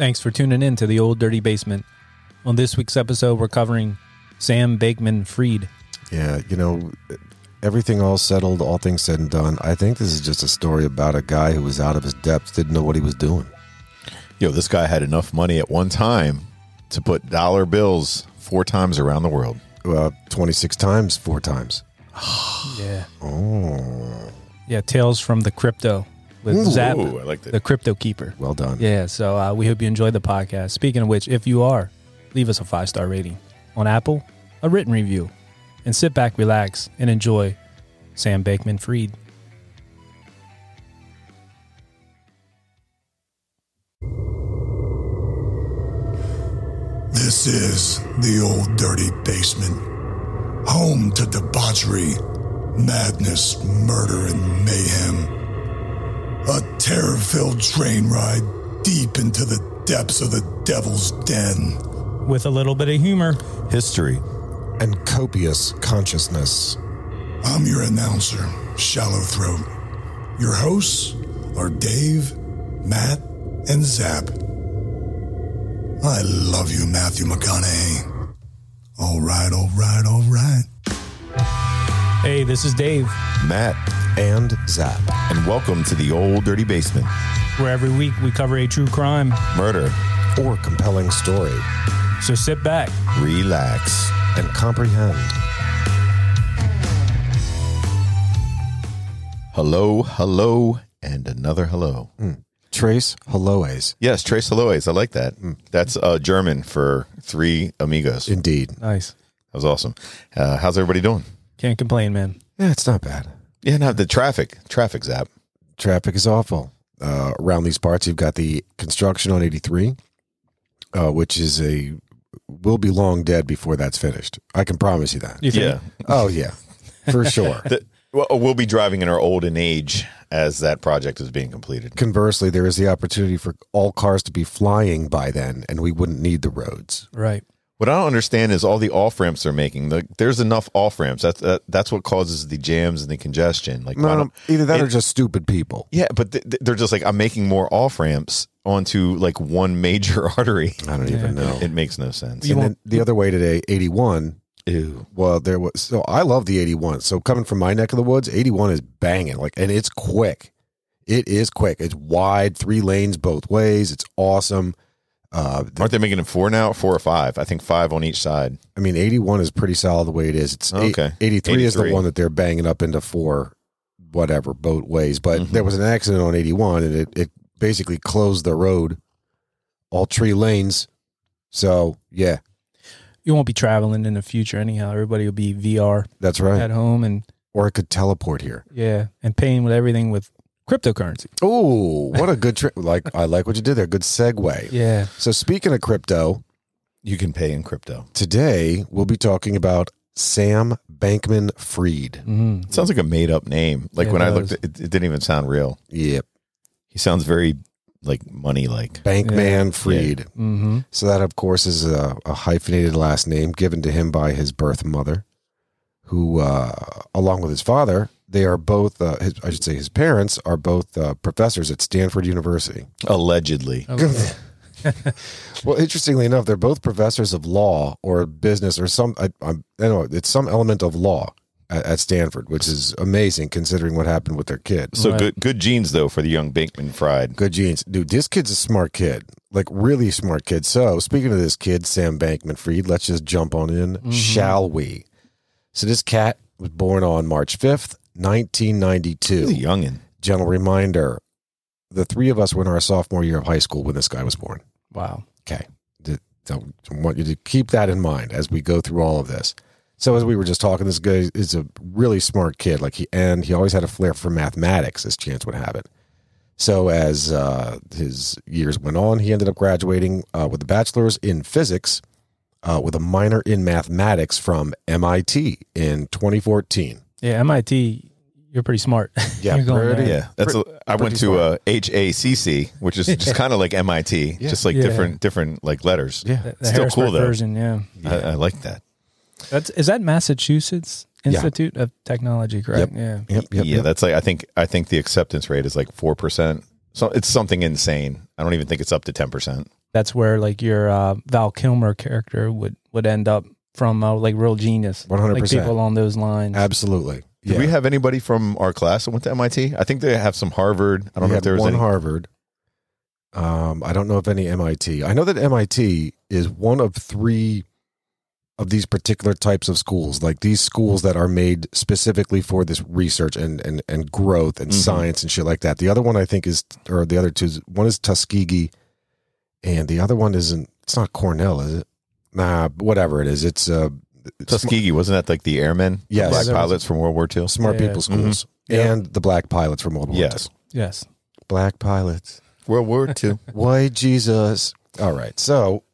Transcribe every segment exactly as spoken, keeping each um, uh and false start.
Thanks for tuning in to the Old Dirty Basement. On this week's episode, we're covering Sam Bankman-Fried. Yeah, you know, everything all settled, all things said and done. I think this is just a story about a guy who was out of his depth, didn't know what he was doing. Yo, this guy had enough money at one time to put dollar bills four times around the world. Uh, twenty-six times, four times. Yeah. Oh. Yeah, Tales from the Crypto with Ooh, Zap, Ooh, I like that. the Crypto Keeper. Well done. Yeah, so uh, we hope you enjoyed the podcast. Speaking of which, if you are, leave us a five-star rating. On Apple, a written review. And sit back, relax, and enjoy Sam Bankman-Fried. This is the Old Dirty Basement, home to debauchery, madness, murder, and mayhem. A terror-filled train ride deep into the depths of the devil's den. With a little bit of humor. History. And copious consciousness. I'm your announcer, Shallow Throat. Your hosts are Dave, Matt, and Zap. I love you, Matthew McConaughey. All right, all right, all right. Hey, this is Dave, Matt. And Zap. And welcome to the Old Dirty Basement. where every week we cover a true crime. Murder. Or compelling story. So sit back. Relax. And comprehend. Hello, hello, and another hello. Mm. Trace helloes. Yes, Tres Helloes. I like that. Mm. That's uh, German for three amigos. Indeed. Nice. That was awesome. Uh, how's everybody doing? Can't complain, man. Yeah, it's not bad. Yeah, no, the traffic. Traffic, Zap. Traffic is awful. Uh, around these parts, you've got the construction on eighty-three, uh, which is a will be long dead before that's finished. I can promise you that. You think? Yeah. Oh, yeah, for sure. The, well, we'll be driving in our olden age as that project is being completed. Conversely, there is the opportunity for all cars to be flying by then, and we wouldn't need the roads. Right. What I don't understand is all the off ramps they're making. Like, there's enough off ramps. That's that, that's what causes the jams and the congestion. Like, why No, don't- either that it- or just stupid people. yeah, but th- th- they're just like, I'm making more off ramps onto like one major artery. I don't even know. It makes no sense. You And then won't- the other way today, eighty-one. Ew. Well, there was so I love the eighty-one. So coming from my neck of the woods, eighty-one is banging, like, and it's quick. It is quick. It's wide, three lanes both ways. It's awesome. Uh, the- Aren't they making it four now? Four or five? I think five on each side. I mean, eighty-one is pretty solid the way it is. It's eight- Okay. eighty-three is the eighty-three. one that they're banging up into four, whatever, both ways. But Mhm. there was an accident on eighty-one, and it, it basically closed the road, all three lanes. So, yeah, You won't be traveling in the future anyhow. Everybody will be V R that's right. at home and, Or it could teleport here. yeah, and paying with everything with cryptocurrency. Oh, what a good trick. Like, I like what you did there. Good segue. Yeah. So, speaking of crypto, You can pay in crypto. today we'll be talking about Sam Bankman-Fried. Mm-hmm. It sounds like a made up name. Like Yeah, when it I looked does. at it, it didn't even sound real. Yep. He sounds very like money like. Bankman-Fried. Mm-hmm. So that, of course, is a, a hyphenated last name given to him by his birth mother, who, uh, along with his father, they are both, uh, his, I should say his parents are both uh, professors at Stanford University. Allegedly. Okay. Well, interestingly enough, they're both professors of law or business or some, I, I, I don't know, it's some element of law at, at Stanford, which is amazing considering what happened with their kid. So Right. good good genes though for the young Bankman-Fried. Good genes. Dude, this kid's a smart kid. Like, really smart kid. So, speaking of this kid, Sam Bankman-Fried, let's just jump on in, Mm-hmm. shall we? So, this cat was born on March fifth, nineteen ninety-two. He's a youngin. Gentle reminder, the three of us were in our sophomore year of high school when this guy was born. Wow. Okay. So, I want you to keep that in mind as we go through all of this. So, as we were just talking, this guy is a really smart kid. Like he and he always had a flair for mathematics, as chance would have it. So, as uh, his years went on, he ended up graduating uh, with a bachelor's in physics, uh, with a minor in mathematics from M I T in twenty fourteen. Yeah, M I T, you're pretty smart. Yeah, You're going pretty- there. Yeah, that's. A, I went pretty to uh, H A C C, which is just kind of like M I T, Yeah. just like Yeah. different different like letters. Yeah. The, the Still Harrisburg cool, though. version, yeah. I, I like that. That's is that Massachusetts Yeah. Institute of Technology, correct? Yep. Yeah. Yep, yep, yeah, yep. that's like I think I think the acceptance rate is like four percent. So it's something insane. I don't even think it's up to ten percent. that's where like your uh, Val Kilmer character would, would end up from uh, like Real Genius. one hundred percent. Like people along those lines. Absolutely. Did Yeah. we have anybody from our class that went to M I T? I think they have some Harvard. I don't We know had if there was one any. Harvard. Um, I don't know of any M I T. I know that M I T is one of three of these particular types of schools, like these schools that are made specifically for this research and and, and growth and Mhm. science and shit like that. The other one I think is, or the other two, one is Tuskegee, and the other one isn't. It's not Cornell, is it? Nah, whatever it is. It's uh, Tuskegee, wasn't that like the airmen? Yes. The black There was- pilots from World War Two? Smart Yeah. People Schools, Mhm. and the Black Pilots from World War Yes. Two. Yes. Black Pilots. World War Two. White Jesus. All right. So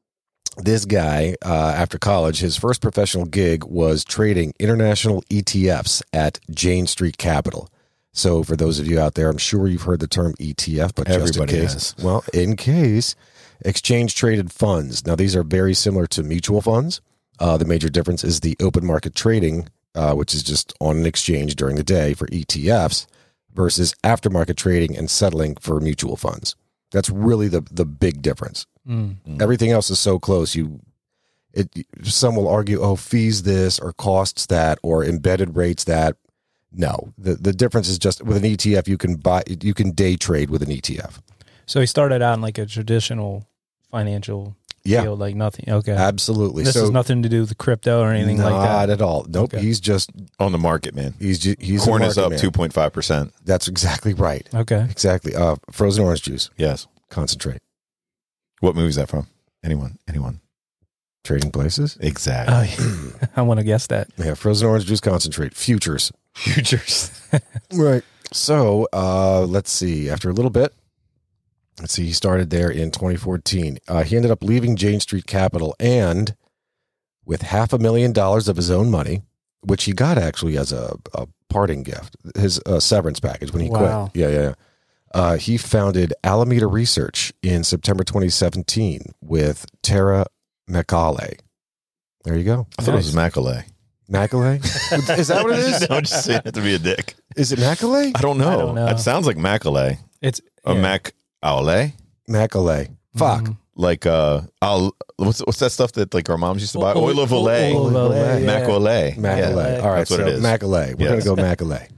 this guy, uh, after college, his first professional gig was trading international E T Fs at Jane Street Capital. So for those of you out there, I'm sure you've heard the term E T F, but Everybody just in case, has. well, in case, exchange traded funds. Now these are very similar to mutual funds. Uh, the major difference is the open market trading, uh, which is just on an exchange during the day for E T Fs, versus aftermarket trading and settling for mutual funds. That's really the the big difference. Mm. Everything else is so close. You, it. Some will argue, oh, fees this or costs that or embedded rates that. No, the the difference is just with an E T F, you can buy, you can day trade with an E T F. So he started out in like a traditional financial Yeah, field, like nothing. Okay. absolutely. This so has nothing to do with crypto or anything like not that. at all. Nope. Okay. He's just On the market, man. he's ju- he's a Corn is market up man. two point five percent. That's exactly right. Okay. Exactly. Uh, frozen orange juice. Yes. Concentrate. What movie is that from? Anyone? Anyone? Trading places. Exactly. Oh, yeah. I want to guess that. Yeah, frozen orange juice concentrate. Futures. Futures. Right. So uh, let's see. After a little bit, let's see. He started there in twenty fourteen. Uh, he ended up leaving Jane Street Capital and with half a million dollars of his own money, which he got actually as a, a parting gift, his uh, severance package when he Wow. quit. Yeah, yeah, yeah. Uh, he founded Alameda Research in September twenty seventeen with Tara McAuley. There you go. I thought it was Macaulay. McAuley? Is that what it is? No, I'm just saying it to be a dick. Is it McAuley? I don't know. I don't know. It sounds like Macaulay. It's Or yeah. Mac-Aulay. McAuley. Fuck. Mhm. Like, uh, I'll, what's what's that stuff that like our moms used to buy? Oil- Oil of Olay. Oil of Olay, yeah. Macaulay. Macaulay. Yeah. All right, That's what so it is. Macaulay. We're Yes. going to go Macaulay.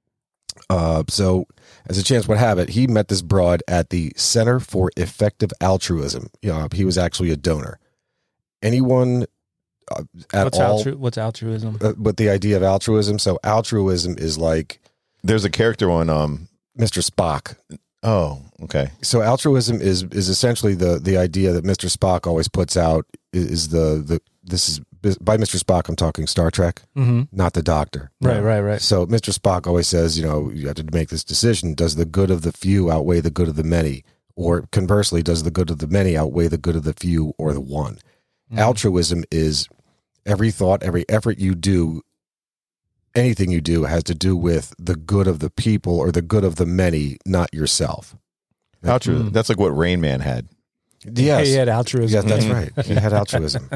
Uh, so, as a chance would have it, he met this broad at the Center for Effective Altruism. You know, he was actually a donor. Anyone uh, at What's, all altru- what's altruism? uh, with the idea of altruism? So, altruism is like There's a character on, um, Mister Spock. oh, okay. So, altruism is is essentially the the idea that Mister Spock always puts out is, is the the this is by Mister Spock. I'm talking Star Trek, Mm-hmm. not the Doctor. Right, right, right. So Mister Spock always says, you know, you have to make this decision. Does the good of the few outweigh the good of the many? Or conversely, does the good of the many outweigh the good of the few or the one? Mhm. Altruism is every thought, every effort you do, anything you do has to do with the good of the people or the good of the many, not yourself. Altru- Mm. That's like what Rain Man had. Yes. He had altruism. Yes, that's right. He had altruism.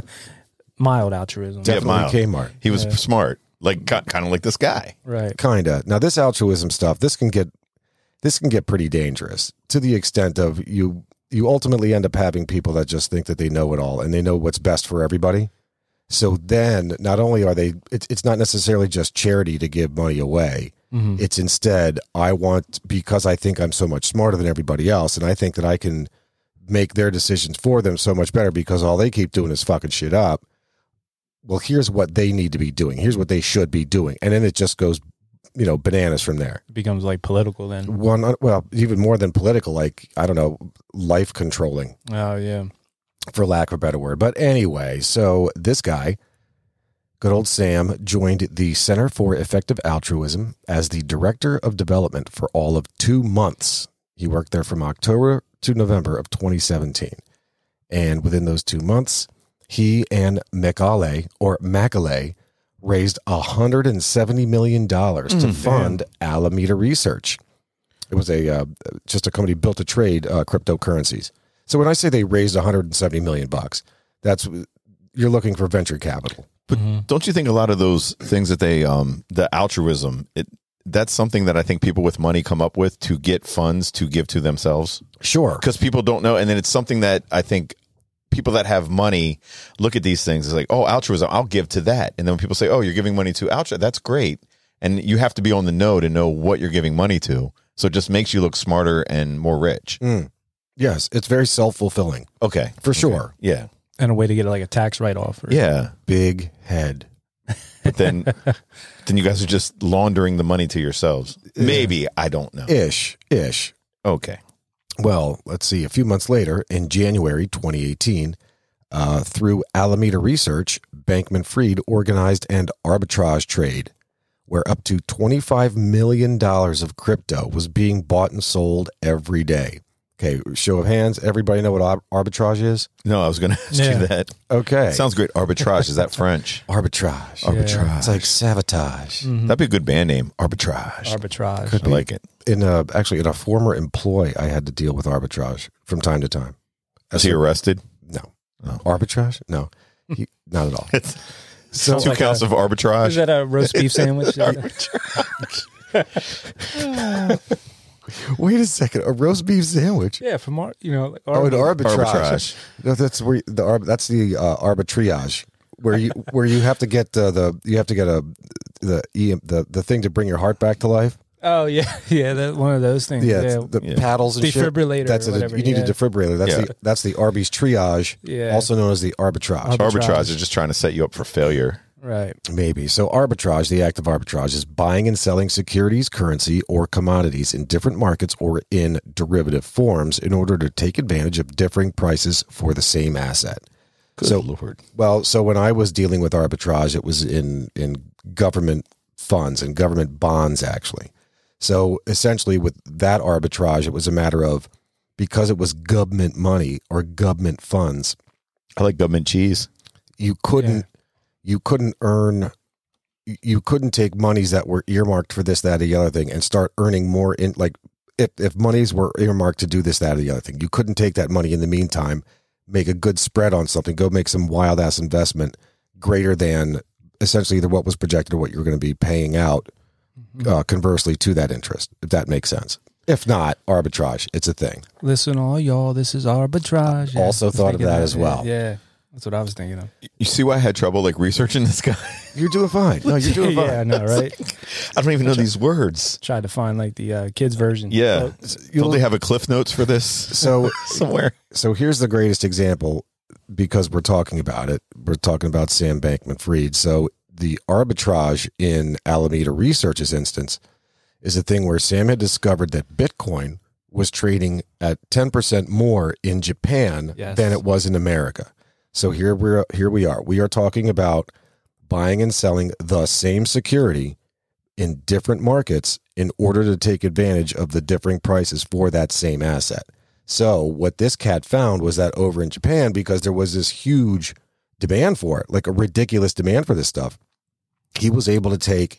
Mild altruism. Yeah, Definitely mild. Kmart. He was Yeah. smart, like kind of like this guy. Right. Kinda. Now this altruism stuff, this can get this can get pretty dangerous to the extent of you you ultimately end up having people that just think that they know it all and they know what's best for everybody. So then not only are they it's it's not necessarily just charity to give money away. Mm-hmm. It's instead I want because I think I'm so much smarter than everybody else and I think that I can make their decisions for them so much better because all they keep doing is fucking shit up. Well, here's what they need to be doing. Here's what they should be doing. And then it just goes, you know, bananas from there. It becomes like political then. One, well, even more than political, like, I don't know, life controlling, Oh, yeah. for lack of a better word. But anyway, so this guy, good old Sam, joined the Center for Effective Altruism as the Director of Development for all of two months. He worked there from October to November of twenty seventeen. And within those two months, he and McAuley, or Macaulay, raised one hundred seventy million dollars to Mm, fund Alameda Research. It was a uh, just a company built to trade uh, cryptocurrencies. So when I say they raised one hundred seventy million bucks, that's you're looking for venture capital. But Mhm. don't you think a lot of those things that they, um, the altruism, it that's something that I think people with money come up with to get funds to give to themselves. Sure. Because people don't know. And then it's something that I think people that have money look at these things as like, oh, altruism, I'll give to that. And then when people say, oh, you're giving money to altruism, that's great. And you have to be on the know to know what you're giving money to. So it just makes you look smarter and more rich. Mm. Yes, it's very self-fulfilling. Okay. For okay. sure. Yeah. And a way to get like a tax write-off. Or, Yeah. Big head. But then then you guys are just laundering the money to yourselves. Maybe. I don't know. Ish. Ish. Okay. Well, let's see. A few months later, in January twenty eighteen, uh, through Alameda Research, Bankman-Fried organized an arbitrage trade where up to twenty-five million dollars of crypto was being bought and sold every day. Okay, show of hands. Everybody know what ar- arbitrage is? No, I was going to ask Yeah. you that. Okay. Sounds great. Arbitrage. Is that French? Arbitrage. Arbitrage. It's like sabotage. Mhm. That'd be a good band name. Arbitrage. Arbitrage. Could I like it. In a, actually, in a former employ, I had to deal with arbitrage from time to time. Was he arrested? No. Oh. Arbitrage? No. He, not at all. It's So, two like counts a- of arbitrage. Is that a roast beef sandwich? wait a second. A roast beef sandwich? Yeah, from ar- you know, like Oh, an arbi- arbitrage. Arbitrage. No, that's where you- the arb- that's the uh, arbitrage, where you where you have to get uh, the you have to get a the e the the thing to bring your heart back to life. Oh yeah, yeah, that one of those things. Yeah, Yeah, it's the Yeah. paddles and shit. Defibrillator That's or it. whatever, You need yeah. a defibrillator. That's Yeah. the that's the Arby's triage, Yeah. also known as the arbitrage. Arb- Arbitrage Arbitrage. is just trying to set you up for failure. right. Maybe. So arbitrage, the act of arbitrage, is buying and selling securities, currency, or commodities in different markets or in derivative forms in order to take advantage of differing prices for the same asset. Good So- Lord. Well, so when I was dealing with arbitrage, it was in in government funds and government bonds, actually. So essentially with that arbitrage, it was a matter of, because it was government money or government funds, I like government cheese. you couldn't you couldn't earn you couldn't take monies that were earmarked for this, that, or the other thing and start earning more in, like, if, if monies were earmarked to do this, that, or the other thing, you couldn't take that money in the meantime, make a good spread on something, go make some wild ass investment greater than essentially either what was projected or what you were going to be paying out, uh, conversely to that interest, if that makes sense. If not, arbitrage, it's a thing. Listen, all y'all, this is arbitrage. Also I was thought of thinking that as well. Yeah, yeah, that's what I was thinking of. You see why I had trouble like researching this guy? You're doing fine. No, you're doing fine. yeah, I know, right? I don't even know these words. Tried to find like the uh, kids version. Yeah. But- Don't they have a cliff notes for this So somewhere? So here's the greatest example, because we're talking about it. We're talking about Sam Bankman-Fried. So the arbitrage in Alameda Research's instance is a thing where Sam had discovered that Bitcoin was trading at ten percent more in Japan Yes. than it was in America. So here we're here we are. We are talking about buying and selling the same security in different markets in order to take advantage of the differing prices for that same asset. So what this cat found was that over in Japan, because there was this huge demand for it, like a ridiculous demand for this stuff, he was able to take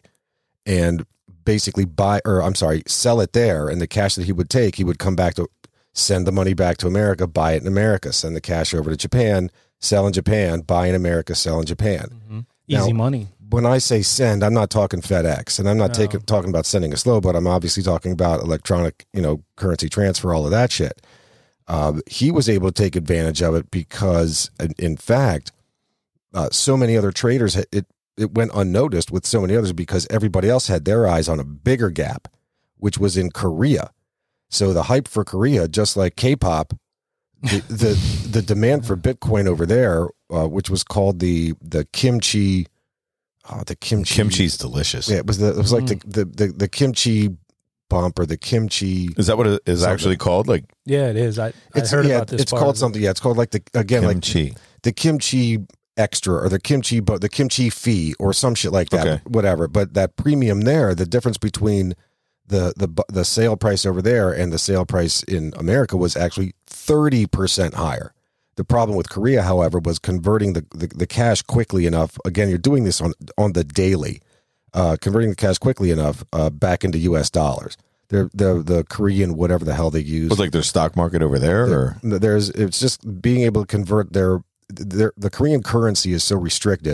and basically buy, or I'm sorry, sell it there. And the cash that he would take, he would come back to send the money back to America, buy it in America, send the cash over to Japan, sell in Japan, buy in America, sell in Japan. Mhm. Easy Now- money. When I say send, I'm not talking FedEx, and I'm not No. taking talking about sending a slow, but I'm obviously talking about electronic, you know, currency transfer, all of that shit. Um, he was able to take advantage of it because, in, in fact, uh, so many other traders, had- it it went unnoticed with so many others because everybody else had their eyes on a bigger gap, which was in Korea. So the hype for Korea, just like K-pop, the the, the demand for Bitcoin over there, uh, which was called the the kimchi. Oh, the kimchi. Kimchi's delicious. Yeah, it was the it was like the, the the the kimchi bump or the kimchi. Is that what it is Something. actually called? Like Yeah, it is. I, I It's heard yeah, about this. it's part called of it. something. Yeah, it's called like the again kimchi. like the kimchi extra or the kimchi but the kimchi fee or some shit like that. Okay. Whatever. But that premium there, the difference between the the bu- the sale price over there and the sale price in America was actually thirty percent higher. The problem with Korea, however, was converting the, the, the cash quickly enough. Again, you're doing this on on the daily, uh, converting the cash quickly enough uh, back into U S dollars. They're, the the Korean whatever the hell they use. Was like their stock market over there, or There's it's just being able to convert their their the Korean currency is so restricted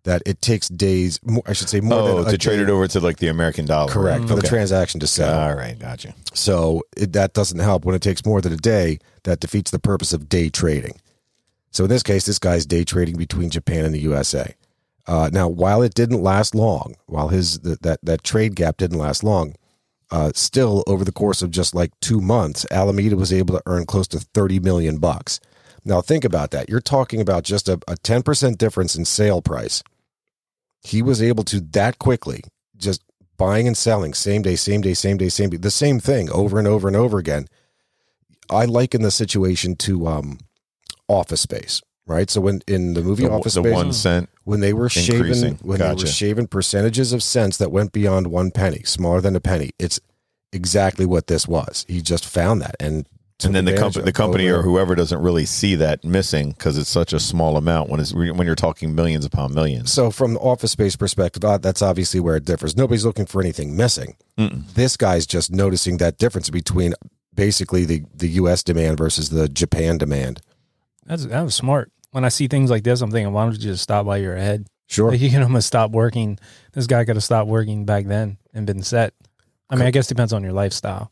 that it takes days, more, I should say more Oh, than a to trade day- it over to like the American dollar. Correct, for the Okay. transaction to settle. All right, gotcha. So it, that doesn't help. When it takes more than a day, that defeats the purpose of day trading. So in this case, this guy's day trading between Japan and the U S A. Uh, now, while it didn't last long, while his the, that that trade gap didn't last long, uh, still over the course of just like two months, Alameda was able to earn close to thirty million bucks. Now think about that. You're talking about just a, a ten percent difference in sale price. He was able to that quickly, just buying and selling, same day, same day, same day, same day, the same thing over and over and over again. I liken the situation to um, Office Space, right? So when in the movie The, Office the Space, one cent. when they were shaving, increasing. when they Gotcha. were shaving percentages of cents that went beyond one penny, smaller than a penny, it's exactly what this was. He just found that, and And then the advantage company, of the company over- or whoever doesn't really see that missing because it's such a small amount when it's when you're talking millions upon millions. So from the Office Space perspective, uh, that's obviously where it differs. Nobody's looking for anything missing. Mm-mm. This guy's just noticing that difference between basically the, the U S demand versus the Japan demand. That's that was smart. When I see things like this, I'm thinking, why don't you just stop while you're ahead? Sure. Like, you can almost stop working. This guy could have stopped working back then and been set. I mean, I guess it depends on your lifestyle.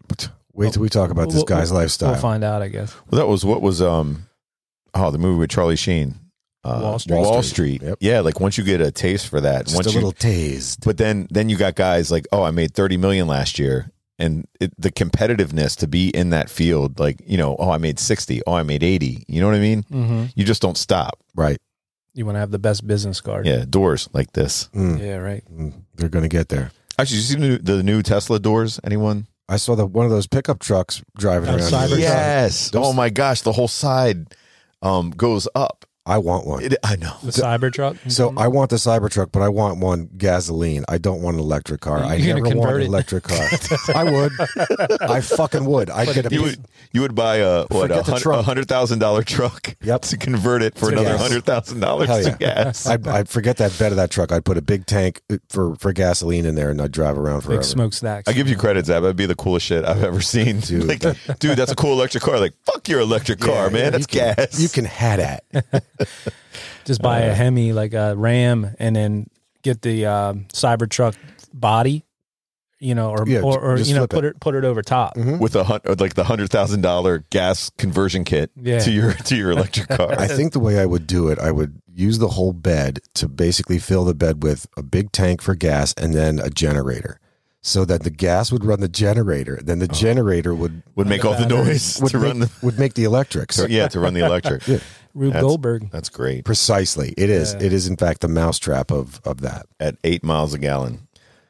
Wait till we talk about this We'll- guy's lifestyle. We'll find out, I guess. Well, that was what was um, oh, the movie with Charlie Sheen, uh, Wall Street. Wall Street. Yep. Yeah, like once you get a taste for that, Just once a you, little tased. but then then you got guys like, oh, I made thirty million last year, and it, the competitiveness to be in that field, like you know, oh, I made sixty, oh, I made eighty. You know what I mean? Mm-hmm. You just don't stop. Right. You want to have the best business card. Yeah, doors like this. Mm. Yeah, right. Mm. They're going to get there. Actually, you see the new, the new Tesla doors? Anyone? I saw the one of those pickup trucks driving Oh, around. Cybertruck. here. Yes. Those- Oh my gosh, the whole side um, goes up. I want one. It, I know. The Cybertruck. So I want the Cybertruck, but I want one gasoline. I don't want an electric car. I You're gonna never want convert an it. electric car. I would. I fucking would. I'd get a You would you would buy a what Forget a the hun- trunk. a hundred thousand dollar truck Yep. to convert it for To another gas. hundred thousand dollars Hell to yeah. gas. I'd, I'd forget that bed of that truck. I'd put a big tank for, for gasoline in there, and I'd drive around forever. Big smokestacks. I give you credit, Zab. That'd be the coolest shit I've ever seen. Dude. Like, dude, that's a cool electric car. Like, fuck your electric car, Yeah, man. That's you can, gas. You can hat at. Just buy a Hemi, like a Ram, and then get the um, Cybertruck body, you know, or Yeah, or, or just you know, flip put it. put it over top. Mhm. with a hun- like the hundred thousand dollar gas conversion kit Yeah. to your to your electric car. I think the way I would do it, I would use the whole bed to basically fill the bed with a big tank for gas and then a generator. So that the gas would run the generator, then the generator would Would make all the noise would to make, run the would make the electrics. to- yeah to run the electric. Yeah. Rube That's- Goldberg. That's great. Precisely. It is. Yeah. It is in fact the mousetrap of of that. At eight miles a gallon.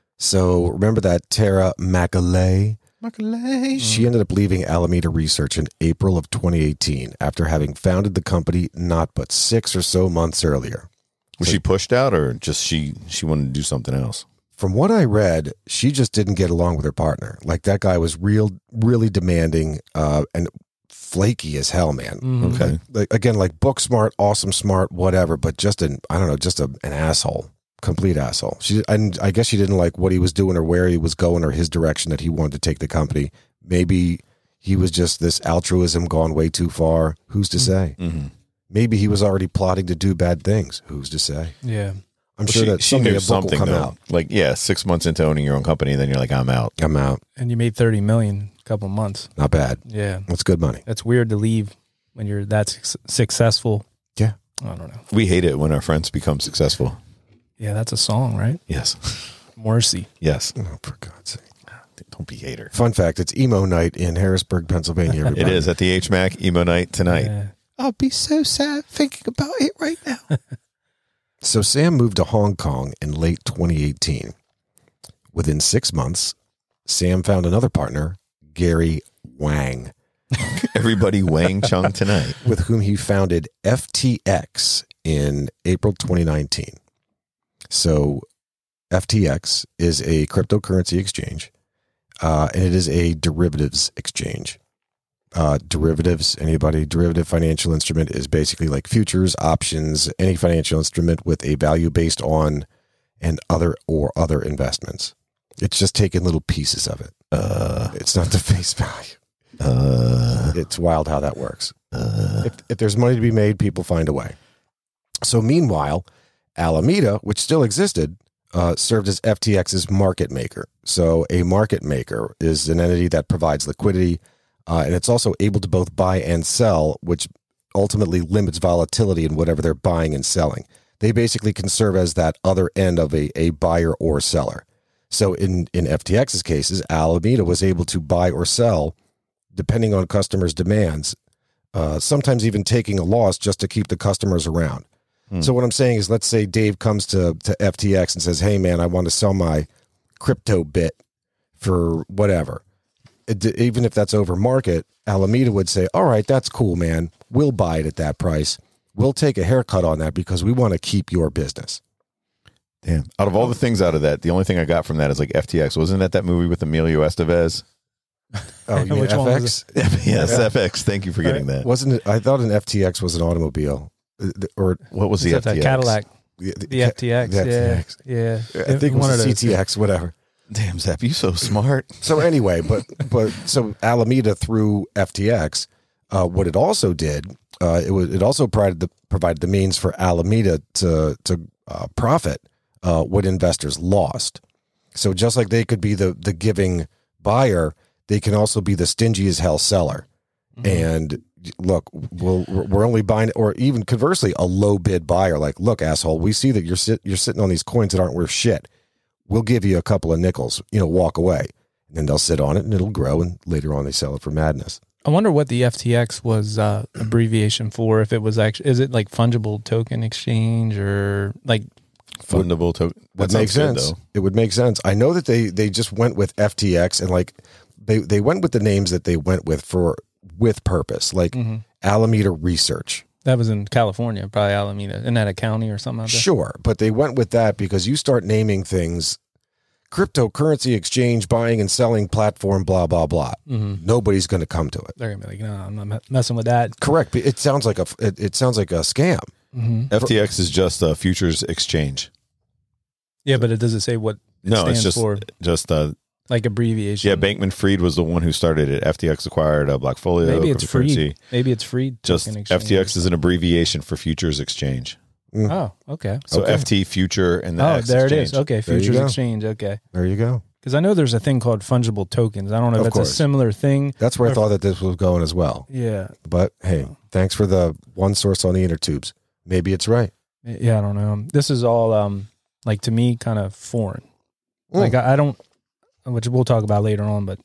So remember that Tara Macaulay? She ended up leaving Alameda Research in April of twenty eighteen after having founded the company not but six or so months earlier. Was she pushed out, or just she she wanted to do something else? From what I read, she just didn't get along with her partner. Like that guy was real, really demanding uh, and flaky as hell, man. Mhm. Okay. Like again, like book smart, awesome smart, whatever, but just an I don't know, just a, an asshole, complete asshole. She and I guess she didn't like what he was doing or where he was going or his direction that he wanted to take the company. Maybe he was just this altruism gone way too far. Who's to say? Mm-hmm. Maybe he was already plotting to do bad things. Who's to say? Yeah. I'm Well, sure she, that she someday knew a book something will come though. out. Like yeah, six months into owning your own company, then you're like, I'm out. I'm out. And you made thirty million a couple months. Not bad. Yeah. That's good money. That's weird to leave when you're that su- successful. Yeah. I don't know. We hate it when our friends become successful. Yeah, that's a song, right? Yes, Morrissey. yes. Oh, for God's sake. Don't be a hater. Fun fact, it's emo night in Harrisburg, Pennsylvania. It everybody. is at the H M A C emo night tonight. Yeah. I'll be so sad thinking about it right now. So Sam moved to Hong Kong in late twenty eighteen. Within six months, Sam found another partner, Gary Wang, Everybody Wang Chung tonight. with whom he founded F T X in April twenty nineteen. So F T X is a cryptocurrency exchange, uh, and it is a derivatives exchange. Uh, derivatives, anybody, derivative financial instrument is basically like futures, options, any financial instrument with a value based on and other or other investments. It's just taking little pieces of it. Uh, It's not the face value. uh, It's wild how that works. uh. If, if there's money to be made, people find a way. So meanwhile, Alameda, which still existed, uh, served as F T X's market maker. So a market maker is an entity that provides liquidity, uh, and it's also able to both buy and sell, which ultimately limits volatility in whatever they're buying and selling. They basically can serve as that other end of a, a buyer or seller. So in, in F T X's cases, Alameda was able to buy or sell depending on customers' demands, uh, sometimes even taking a loss just to keep the customers around. Hmm. So what I'm saying is, let's say Dave comes to, to F T X and says, hey, man, I want to sell my crypto bit for whatever. It, even if that's over market, Alameda would say, all right, that's cool, man. We'll buy it at that price. We'll take a haircut on that because we want to keep your business. Damn. Out of all the things out of that, the only thing I got from that is like F T X. Wasn't that that movie with Emilio Estevez? Oh, you mean Which one F was X? Yes, Yeah. F X. Thank you for getting that. Wasn't it? I thought an F T X was an automobile. Uh, Or What was the Is F that T X? that Cadillac? the, the, The F T X. the F T X. Yeah. Yeah. I think it One was of a those. C T X, whatever. Damn, Zap, you so smart. So anyway, but but so Alameda through F T X, uh, what it also did, uh, it was it also provided the provided the means for Alameda to to uh, profit uh, what investors lost. So just like they could be the the giving buyer, they can also be the stingy as hell seller. Mm-hmm. And look, we'll, we're only buying, or even conversely, a low bid buyer. Like, look, asshole, we see that you're sit, you're sitting on these coins that aren't worth shit. We'll give you a couple of nickels, you know, walk away. And then they'll sit on it and it'll grow. And later on they sell it for madness. I wonder what the F T X was uh, abbreviation for. If it was actually, is it like fungible token exchange or like Fundable token. That makes sense. It would make sense. I know that they, they just went with F T X and like they, they went with the names that they went with for with purpose, like mm-hmm. Alameda Research. That was in California, probably Alameda. Isn't that a county or something like that? Sure, but they went with that because you start naming things, cryptocurrency exchange, buying and selling platform, blah, blah, blah. Mm-hmm. Nobody's going to come to it. They're going to be like, no, I'm not messing with that. Correct. It sounds like a, it, it sounds like a scam. Mm-hmm. F T X is just a futures exchange. Yeah, but it doesn't say what it no, stands it's just, for. just uh like abbreviation. Yeah, Bankman-Fried was the one who started it. F T X acquired a Blockfolio. Maybe it's free. Maybe it's free. Just F T X is an abbreviation for futures exchange. Mm. Oh, okay. So okay. F T future and the oh, X there exchange. it is. Okay, There futures exchange. Okay, there you go. Because I know there's a thing called fungible tokens. I don't know if Of it's course. a similar thing. That's where I thought that this was going as well. Yeah, But hey, thanks for the one source on the inner tubes. Maybe it's right. yeah. I don't know. This is all um like to me kind of foreign. Mm. Like I, I don't, which we'll talk about later on. But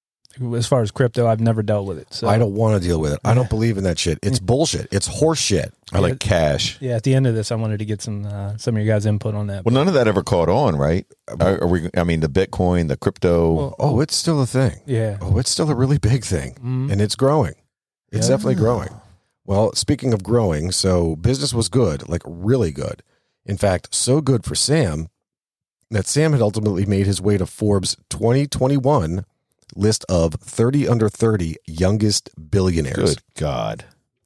as far as crypto, I've never dealt with it. So I don't want to deal with it. I don't believe in that shit. It's bullshit. It's horse shit. I like cash. Yeah, at the end of this, I wanted to get some uh, some of your guys' input on that. Well, none of that ever caught on, right? Are, are we? I mean, the Bitcoin, the crypto. Well, Oh, it's still a thing. yeah. Oh, it's still a really big thing. Mhm. And it's growing. It's Yeah. definitely growing. Well, speaking of growing, so business was good, like really good. In fact, so good for Sam that Sam had ultimately made his way to Forbes twenty twenty-one list of thirty under thirty youngest billionaires. Good God.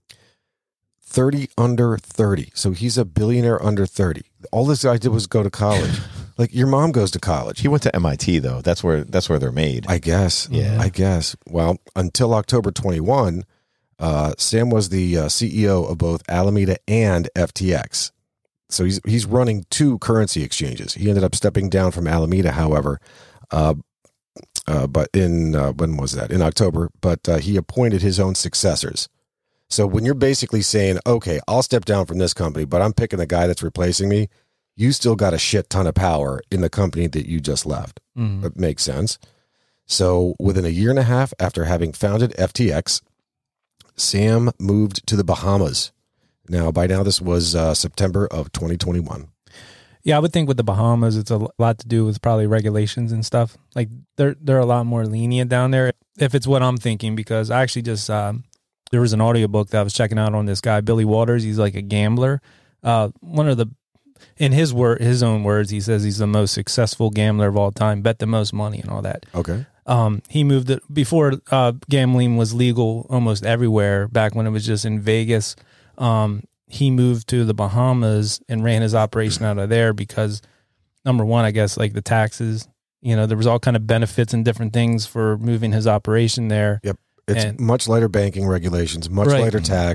thirty under thirty. So he's a billionaire under thirty. All this guy did was go to college. Like your mom goes to college. He went to M I T though. That's where that's where they're made. I guess. Yeah. I guess. Well, until October twenty-first, uh, Sam was the uh, C E O of both Alameda and F T X. So he's he's running two currency exchanges. He ended up stepping down from Alameda, however, uh, uh, but in uh, when was that? In October. But uh, he appointed his own successors. So when you're basically saying, okay, I'll step down from this company, but I'm picking the guy that's replacing me, you still got a shit ton of power in the company that you just left. Mhm. That makes sense. So within a year and a half after having founded F T X, Sam moved to the Bahamas. Now, by now, this was uh, September of twenty twenty-one. Yeah, I would think with the Bahamas, it's a lot to do with probably regulations and stuff. Like they're they're a lot more lenient down there, if it's what I'm thinking. Because I actually just um, there was an audiobook that I was checking out on this guy Billy Walters. He's like a gambler. Uh, one of the in his word, his own words, he says he's the most successful gambler of all time. Bet the most money and all that. Okay. Um, he moved it before uh, gambling was legal almost everywhere. Back when it was just in Vegas. Um, he moved to the Bahamas and ran his operation out of there because number one, I guess like the taxes, you know, there was all kind of benefits and different things for moving his operation there. Yep. It's And- much lighter banking regulations, much Right. lighter tax.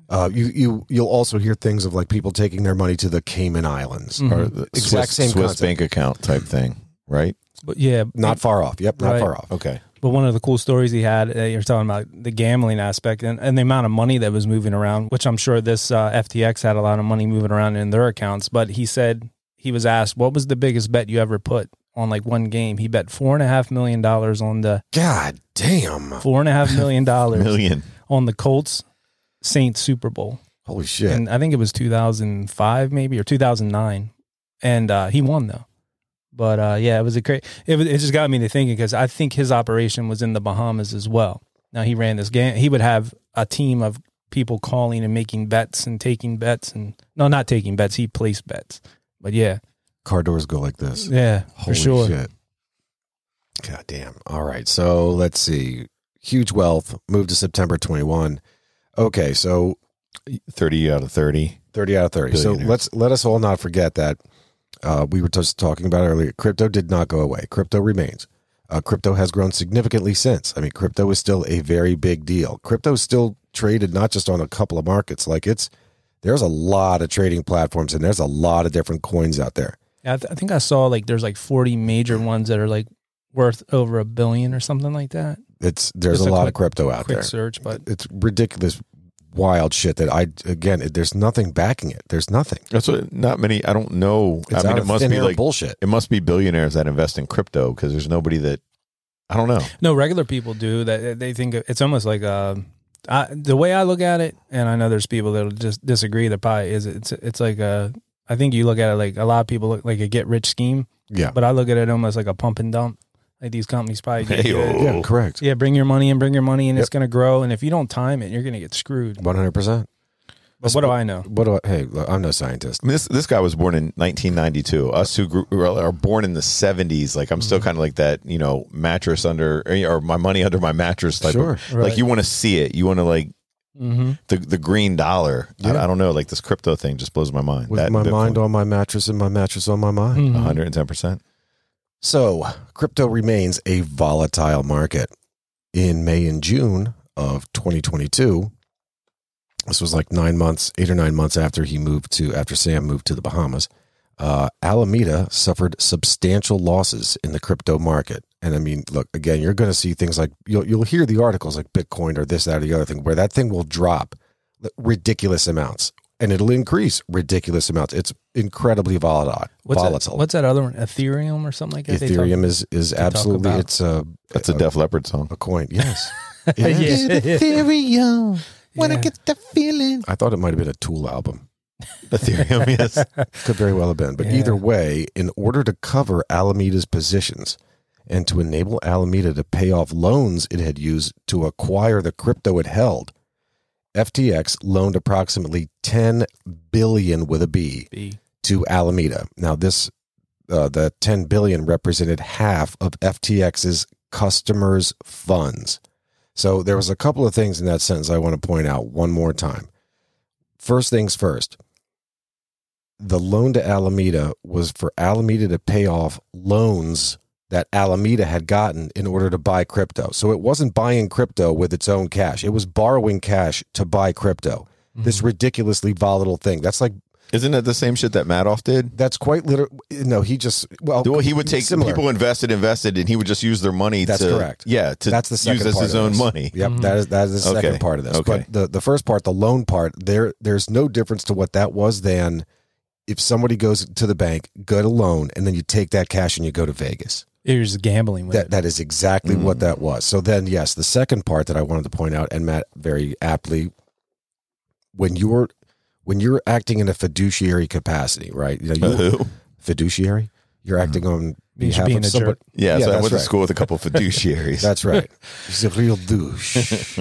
Uh, you you you'll also hear things of like people taking their money to the Cayman Islands, Mhm. or the exact Swiss, same Swiss concept. bank account type thing, right? But yeah, Not far off. Yep, not Right. far off. Okay. But one of the cool stories he had, uh, you're talking about the gambling aspect and, and the amount of money that was moving around, which I'm sure this uh, F T X had a lot of money moving around in their accounts. But he said he was asked, what was the biggest bet you ever put on like one game? He bet four and a half million dollars on the God damn! four and a half million dollars Million. on the Colts Saints Super Bowl. Holy shit! And I think it was two thousand five maybe or two thousand nine. And uh, he won though. But uh, yeah, it was a great. It, was, it just got me to thinking because I think his operation was in the Bahamas as well. Now he ran this game. He would have a team of people calling and making bets and taking bets and no, not taking bets. He placed bets. But yeah, Car doors go like this. yeah, Holy for sure. shit! God damn! All right, so let's see. Huge wealth moved to September twenty-one. Okay, so thirty out of thirty. thirty out of thirty. So Billionaires. let's let us all not forget that uh, we were just talking about earlier. Crypto did not go away. Crypto remains. Uh, crypto has grown significantly since. I mean, crypto is still a very big deal. Crypto is still traded not just on a couple of markets. Like it's there's a lot of trading platforms and there's a lot of different coins out there. I, th- I think I saw like there's like forty major ones that are like worth over a billion or something like that. It's there's Just a, a lot quick- of crypto out Quick there. search, but It's ridiculous, wild shit that I again. It, there's nothing backing it. There's nothing. That's what. Not many. I don't know. It's I mean, out it of must thin be air like bullshit. it must be billionaires that invest in crypto because there's nobody that. I don't know. no, regular people do that. They think it's almost like uh, I, the way I look at it, and I know there's people that'll just disagree. That probably is it's it's like a. I think you look at it like a lot of people look like a get rich scheme, Yeah, but I look at it almost like a pump and dump. Like these companies probably get, Hey-o. yeah, correct. yeah, bring your money in, bring your money in. Yep. It's going to grow, and if you don't time it, you're going to get screwed. One hundred percent. But what do I know? What do I? Hey, look, I'm no scientist. I mean, this this guy was born in nineteen ninety-two. Us who grew, are born in the seventies, like I'm still Mm-hmm. kind of like that, you know, mattress under or my money under my mattress type. Sure. Of, Right. Like you want to see it, you want to like Mm-hmm. the the green dollar. Yeah. I, I don't know, like this crypto thing just blows my mind. With That my Bitcoin, mind on my mattress and my mattress on my mind. one hundred ten percent. So, crypto remains a volatile market. In May and June of twenty twenty-two, this was like nine months, eight or nine months after he moved to, after Sam moved to the Bahamas, uh, Alameda suffered substantial losses in the crypto market. And I mean, look, again, you're going to see things like, you'll, you'll hear the articles like Bitcoin or this, that, or the other thing, where that thing will drop ridiculous amounts and it'll increase ridiculous amounts. It's incredibly volatile. What's volatile. That, what's that other one? Ethereum or something like that? They talk- Ethereum is is talk absolutely about. it's a That's a Def Leppard song. a coin. Yes, it Yeah. is. Ethereum. When I get the feeling. I thought it might have been a Tool album. Ethereum, yes. Could very well have been. But Yeah. either way, in order to cover Alameda's positions and to enable Alameda to pay off loans it had used to acquire the crypto it held, F T X loaned approximately ten billion with a B B. to Alameda. Now, this uh, the ten billion represented half of F T X's customers' funds. So there was a couple of things in that sentence I want to point out one more time. First things first, the loan to Alameda was for Alameda to pay off loans that Alameda had gotten in order to buy crypto. So it wasn't buying crypto with its own cash. It was borrowing cash to buy crypto. This ridiculously volatile thing. That's like, Isn't that the same shit that Madoff did? that's quite literal. No, he just, well, Well, he would take similar. people invested, invested, and he would just use their money. That's to, correct. Yeah, to That's the second use as part his of own this. money. Yep, Mhm. that is that is the Okay. second part of this. Okay. But the, the first part, the loan part, there there's no difference to what that was than if somebody goes to the bank, got a loan, and then you take that cash and you go to Vegas. You're just gambling with That it. that is exactly Mm. what that was. So then, yes, the second part that I wanted to point out, and Matt very aptly, when you're when you're acting in a fiduciary capacity, right? You know, you, Who? fiduciary, you're acting on Means behalf you're being of a somebody. jerk. Yeah, Yeah, so I that's went right. to school with a couple of fiduciaries. That's right. He's a real douche.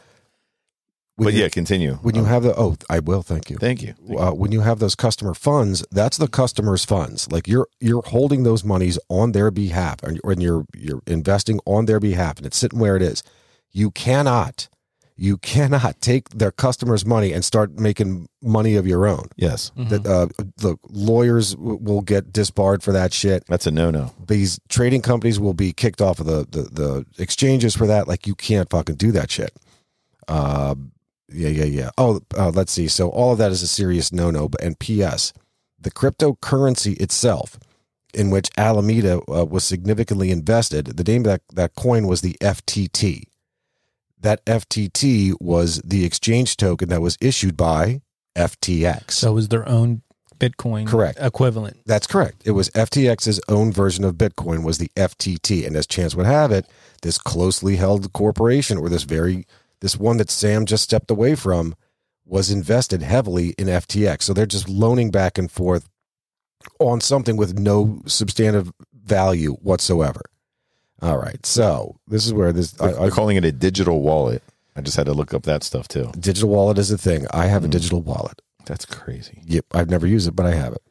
When but you- yeah, continue. when you have the oh, I will thank you. Thank you. Uh, when you have those customer funds, that's the customer's funds. Like you're you're holding those monies on their behalf, and and you're you're investing on their behalf, and it's sitting where it is. You cannot, you cannot take their customers' money and start making money of your own. Yes, That uh, the lawyers w- will get disbarred for that shit. that's a no-no. These trading companies will be kicked off of the the, the exchanges for that. Like you can't fucking do that shit. Uh, Yeah, yeah, yeah. Oh, uh, let's see. So all of that is a serious no-no. But and P S, the cryptocurrency itself, in which Alameda uh, was significantly invested, the name of that, that coin was the F T T. That F T T was the exchange token that was issued by F T X. So it was their own Bitcoin Correct. equivalent. That's correct. It was F T X's own version of Bitcoin was the F T T. And as chance would have it, this closely held corporation, or this very, this one that Sam just stepped away from, was invested heavily in F T X. So they're just loaning back and forth on something with no substantive value whatsoever. All right. So this is where this, They're, I, they're calling it a digital wallet. I just had to look up that stuff too. digital wallet is a thing. I have a Mm. digital wallet. That's crazy. Yep, I've never used it, but I have it.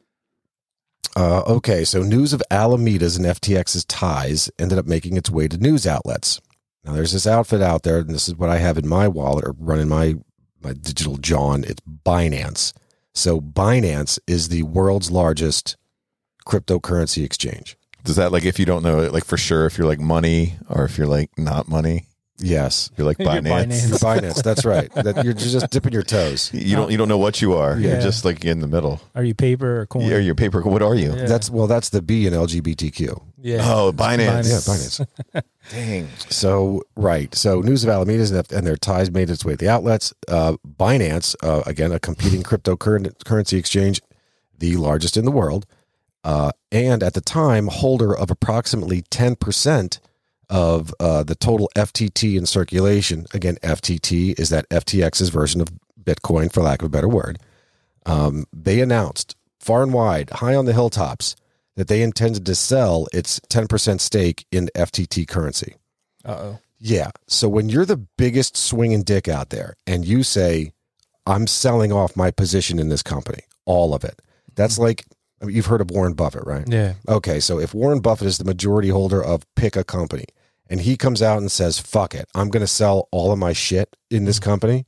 Uh, okay, so news of Alameda's and F T X's ties ended up making its way to news outlets. Now, there's this outfit out there, and this is what I have in my wallet or running my, my digital John. It's Binance. So Binance is the world's largest cryptocurrency exchange. Does that, like, if you don't know it, like for sure, if you're like money or if you're like not money, Yes, you're like You're Binance. Binance. you're Binance. That's right. That you're just dipping your toes. You don't you don't know what you are. Yeah. You're just like in the middle. Are you paper or coin? Yeah, your paper. What are you? Yeah. That's well, that's the B in L G B T Q. yeah. Oh, Binance. Yeah, Binance. Dang. So, right. So, news of Alameda's and their ties made its way to the outlets. Uh, Binance, uh, again, a competing cryptocurrency exchange, the largest in the world, uh, and at the time, holder of approximately ten percent of uh, the total F T T in circulation. Again, F T T is that F T X's version of Bitcoin, for lack of a better word. Um, they announced far and wide, high on the hilltops, that they intended to sell its ten percent stake in F T T currency. Uh-oh. Yeah. So when you're the biggest swinging dick out there and you say, I'm selling off my position in this company, all of it, that's like, I mean, you've heard of Warren Buffett, right? Yeah. Okay. So if Warren Buffett is the majority holder of pick a company and he comes out and says, fuck it, I'm going to sell all of my shit in this company,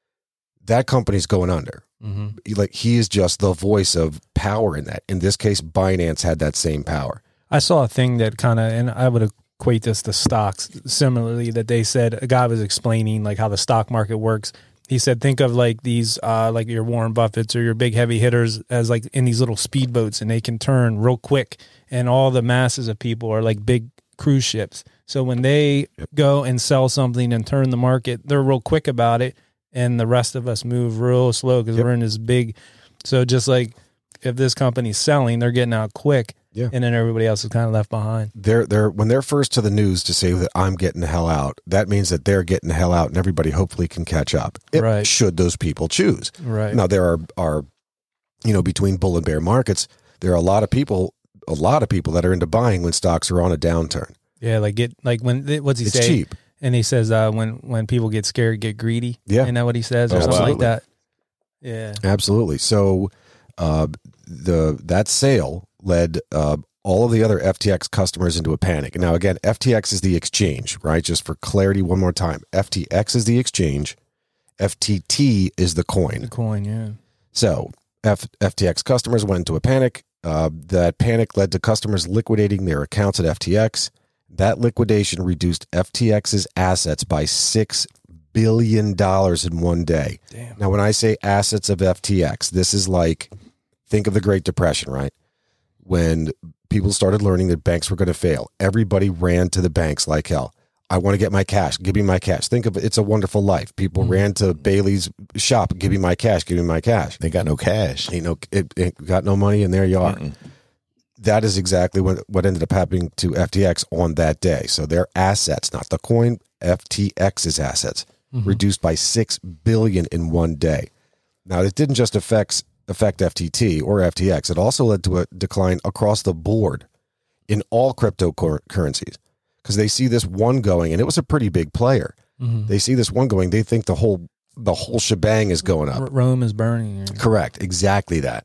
that company's going under. Mm-hmm. Like he is just the voice of power in that. In this case, Binance had that same power. I saw a thing that kind of, and I would equate this to stocks similarly, that they said a guy was explaining like how the stock market works. He said, think of like these, uh, like your Warren Buffetts or your big heavy hitters as like in these little speedboats, and they can turn real quick. And all the masses of people are like big cruise ships. So when they go and sell something and turn the market, they're real quick about it. And the rest of us move real slow because Yep. we're in this big. So just like if this company's selling, they're getting out quick. Yeah. And then everybody else is kind of left behind. They're they're when they're first to the news to say that I'm getting the hell out, that means that they're getting the hell out, and everybody hopefully can catch up. It, Right. Should those people choose? Right. Now there are are, you know, between bull and bear markets, there are a lot of people, a lot of people that are into buying when stocks are on a downturn. Yeah, like get like when what's he It's say? cheap. And he says uh, when when people get scared, get greedy. Yeah. Isn't that what he says or Oh, something like absolutely. that? Yeah. Absolutely. So, uh, the that sale led uh, all of the other F T X customers into a panic. Now, again, F T X is the exchange, right? Just for clarity, one more time, F T X is the exchange. F T T is the coin. The coin, yeah. So, F- FTX customers went into a panic. Uh, that panic led to customers liquidating their accounts at F T X. That liquidation reduced F T X's assets by six billion dollars in one day. Damn. Now, when I say assets of F T X, this is like, think of the Great Depression, right? When people started learning that banks were going to fail, everybody ran to the banks like hell. I want to get my cash. Give me my cash. Think of it. It's a Wonderful Life. People Mm-hmm. ran to Bailey's shop. Give me my cash. Give me my cash. They got no cash. Ain't no, it, it got no money, and there you are. Mm-mm. That is exactly what, what ended up happening to F T X on that day. So their assets, not the coin, F T X's assets, Mhm. reduced by six billion dollars in one day. Now, it didn't just affect, affect F T T or F T X. It also led to a decline across the board in all cryptocurrencies because they see this one going, and it was a pretty big player. Mhm. They see this one going, they think the whole the whole shebang is going up. R- Rome is burning. Yeah. Correct. Exactly that.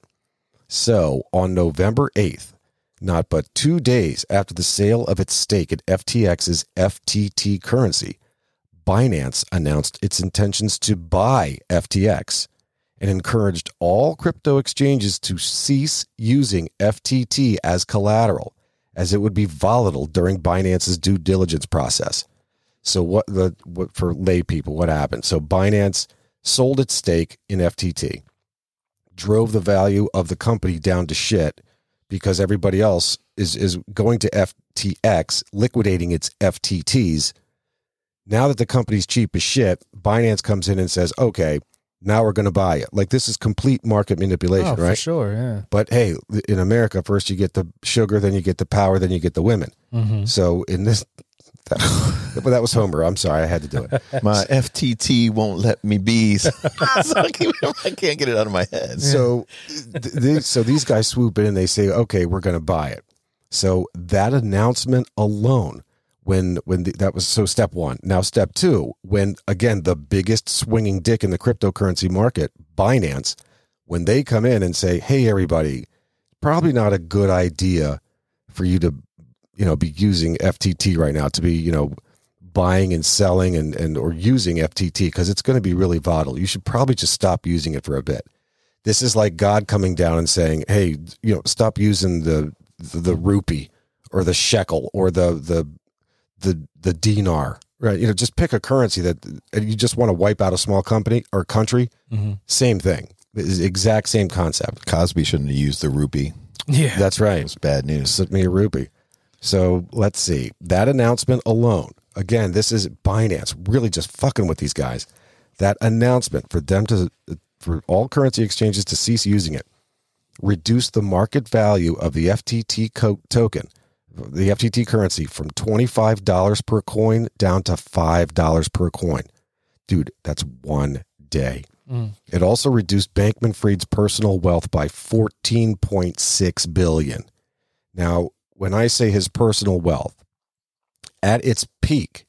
So on November eighth, not but two days after the sale of its stake in F T X's F T T currency, Binance announced its intentions to buy F T X and encouraged all crypto exchanges to cease using F T T as collateral, as it would be volatile during Binance's due diligence process. So what the what for lay people, what happened? So Binance sold its stake in F T T, drove the value of the company down to shit because everybody else is, is going to F T X, liquidating its F T Ts. Now that the company's cheap as shit, Binance comes in and says, okay, now we're going to buy it. Like, this is complete market manipulation, oh, right? For sure, yeah. But hey, in America, first you get the sugar, then you get the power, then you get the women. Mm-hmm. So in this, that, but that was Homer. I'm sorry, I had to do it. My F T T won't let me be. So I can't get it out of my head. So, th- th- so these guys swoop in and they say, okay, we're going to buy it. So that announcement alone, when when the, that was so step one. Now step two, when again the biggest swinging dick in the cryptocurrency market, Binance, when they come in and say, "Hey everybody, probably not a good idea for you to, you know, be using F T T right now, to be, you know, buying and selling and and or using F T T because it's going to be really volatile. You should probably just stop using it for a bit." This is like God coming down and saying, "Hey, you know, stop using the the, the rupee or the shekel or the the the the dinar, right? You know, just pick a currency that and you just want to wipe out a small company or country." Mm-hmm. Same thing. It's the exact same concept. Cosby shouldn't have used the rupee. Yeah. That's right. It's bad news. Sent me a rupee. So let's see. That announcement alone, again, this is Binance really just fucking with these guys. That announcement for them to, for all currency exchanges to cease using it, reduce the market value of the F T T co- token, the F T T currency, from twenty-five dollars per coin down to five dollars per coin. Dude, that's one day. Mm. It also reduced Bankman-Fried's personal wealth by fourteen point six billion dollars. Now, when I say his personal wealth, at its peak,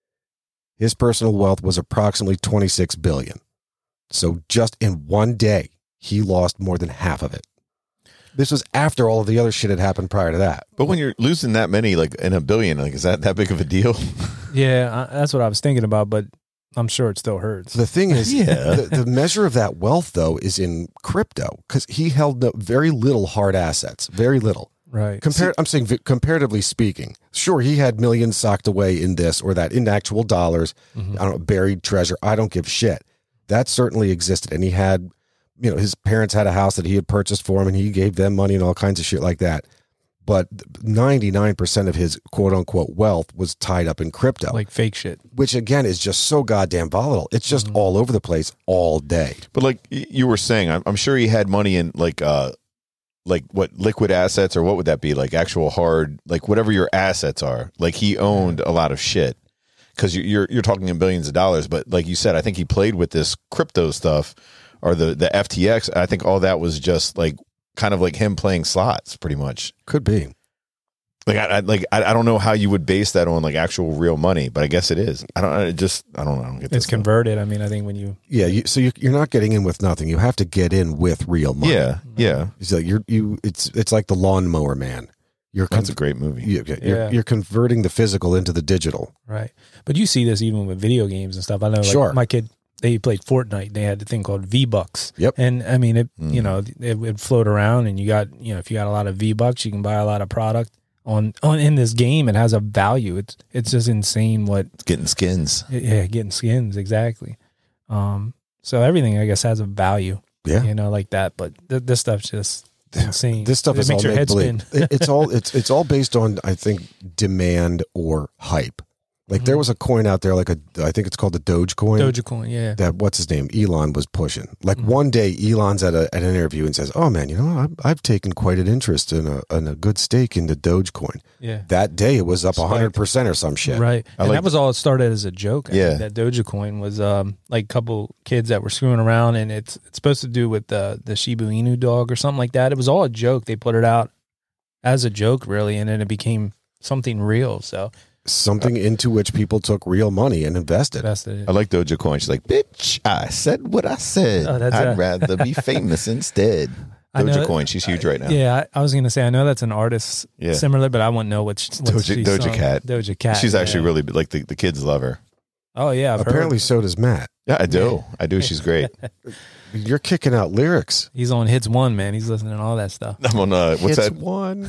his personal wealth was approximately twenty-six billion dollars. So just in one day, he lost more than half of it. This was after all of the other shit had happened prior to that. But when you're losing that many, like in a billion, like is that that big of a deal? Yeah, I, that's what I was thinking about, but I'm sure it still hurts. The thing is, Yeah. the, the measure of that wealth, though, is in crypto, because he held no, very little hard assets, very little. Right. Compar- I'm saying vi- comparatively speaking. Sure, he had millions socked away in this or that, in actual dollars. Mm-hmm. I don't know, buried treasure. I don't give shit. That certainly existed, and he had, you know, his parents had a house that he had purchased for him, and he gave them money and all kinds of shit like that. But ninety-nine percent of his quote unquote wealth was tied up in crypto, Like fake shit. which again is just so goddamn volatile. It's just Mm-hmm. all over the place all day. But like y- you were saying, I'm, I'm sure he had money in like uh like what liquid assets, or what would that be, like actual hard, like whatever your assets are. Like he owned a lot of shit, because you're you're talking in billions of dollars. But like you said, I think he played with this crypto stuff, or the the F T X. I think all that was just like kind of like him playing slots, pretty much. Could be. Like I, I like I, I don't know how you would base that on like actual real money, but I guess it is. I don't. I just I don't know. I don't get this It's stuff. converted. I mean, I think when you Yeah, you, so you, you're not getting in with nothing. You have to get in with real money. Yeah, yeah. So you're you. It's it's like the lawnmower man. You're con- That's a great movie. you, you're, Yeah. you're converting the physical into the digital. right, but you see this even with video games and stuff. I know, like Sure. my kid, they played Fortnite. They had a thing called V Bucks. Yep. And I mean, it Mm. you know it would float around, and you got you know if you got a lot of V Bucks, you can buy a lot of product on on in this game. It has a value. It's it's just insane what It's getting skins. yeah getting skins exactly. Um, so everything I guess has a value. Yeah. You know, like that. But th- this stuff's just insane. This stuff It is makes all your make head believe. spin. It- it's all it's it's all based on, I think, demand or hype. Like there was a coin out there, like a I think it's called the Dogecoin. Dogecoin, yeah. That what's his name? Elon was pushing. Like Mhm. one day, Elon's at a at an interview and says, "Oh man, you know, I've, I've taken quite an interest in a in a good stake into Dogecoin." Yeah. That day, it was up Spiked. a hundred percent or some shit. Right. I And like- that was all it started as a joke. I Yeah. think, that Dogecoin was um like a couple kids that were screwing around, and it's it's supposed to do with the the Shiba Inu dog or something like that. It was all a joke. They put it out as a joke, really, and then it became something real. So Something into which people took real money and invested. that's the I like Dogecoin. She's like, bitch, I said what I said. Oh, that's I'd a- rather be famous instead. I know- Dogecoin, she's huge right now. Yeah, I, I was gonna say I know that's an artist Yeah. similar, but I wouldn't know which what Doja- she Doja sung. Cat. Doja Cat. She's actually yeah. really like the, the kids love her. Oh yeah, I've Apparently, heard. so does Matt. Yeah, I do. I do. She's great. You're kicking out lyrics. He's on Hits One, man. He's listening to all that stuff. I'm on uh, what's It's that? one.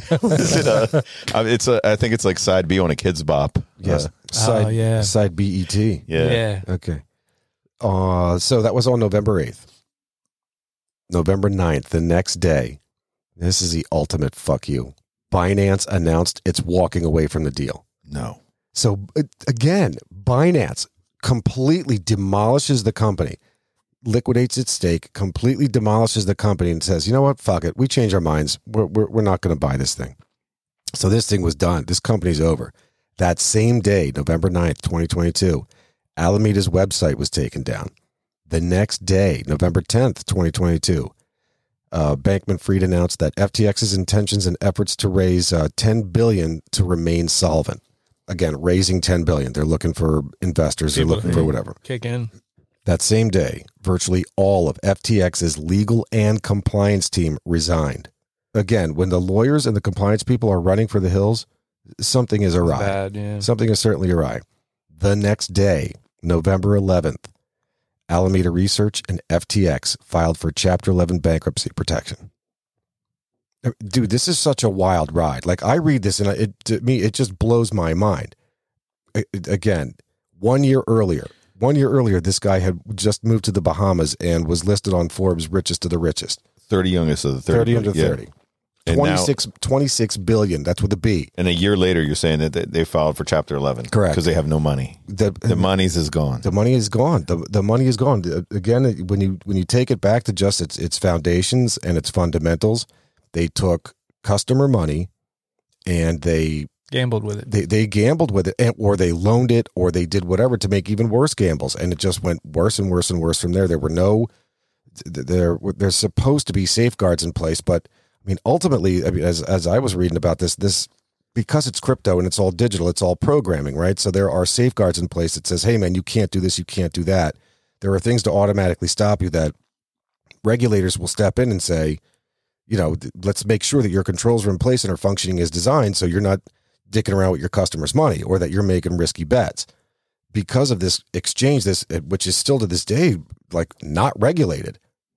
Is it uh, uh, it's a, I think it's like side B on a Kids Bop. Yes. Uh, Side, Oh, yeah. Side B E T. yeah. Okay. Uh, so that was on November eighth. November ninth, the next day, this is the ultimate fuck you. Binance announced it's walking away from the deal. No. So again, Binance completely demolishes the company, liquidates its stake, completely demolishes the company and says, you know what, fuck it. We changed our minds. We're, we're, we're not going to buy this thing. So this thing was done. This company's over. That same day, November ninth, twenty twenty-two, Alameda's website was taken down. The next day, November tenth, twenty twenty-two, uh, Bankman-Fried announced that F T X's intentions and efforts to raise uh, ten billion dollars to remain solvent. Again, raising ten billion dollars. They're looking for investors. They're looking for whatever. Kick in. That same day, virtually all of F T X's legal and compliance team resigned. Again, when the lawyers and the compliance people are running for the hills, something is awry. Bad, yeah. Something is certainly awry. The next day, November eleventh, Alameda Research and F T X filed for Chapter eleven bankruptcy protection. Dude, this is such a wild ride. Like, I read this and it, to me, it just blows my mind. Again, one year earlier, one year earlier, this guy had just moved to the Bahamas and was listed on Forbes' richest of the richest. thirty youngest of the thirty. thirty under yeah. thirty. And twenty-six, now, twenty-six billion. That's with a B. and a year later, you're saying that they, they filed for Chapter eleven. Correct. Because they have no money. The, The money's is gone. The money is gone. The the money is gone. Again, when you when you take it back to just its its foundations and its fundamentals, they took customer money and they Gambled with it. they they gambled with it, and, or they loaned it, or they did whatever to make even worse gambles, and it just went worse and worse and worse from there. There were no there there's supposed to be safeguards in place, but I mean, ultimately, I mean, as as I was reading about this, this because it's crypto and it's all digital, it's all programming, right? So there are safeguards in place that says, hey, man, you can't do this, you can't do that. There are things to automatically stop you that regulators will step in and say, you know, let's make sure that your controls are in place and are functioning as designed, so you're not dicking around with your customers' money or that you're making risky bets. Because of this exchange, this which is still to this day like not regulated.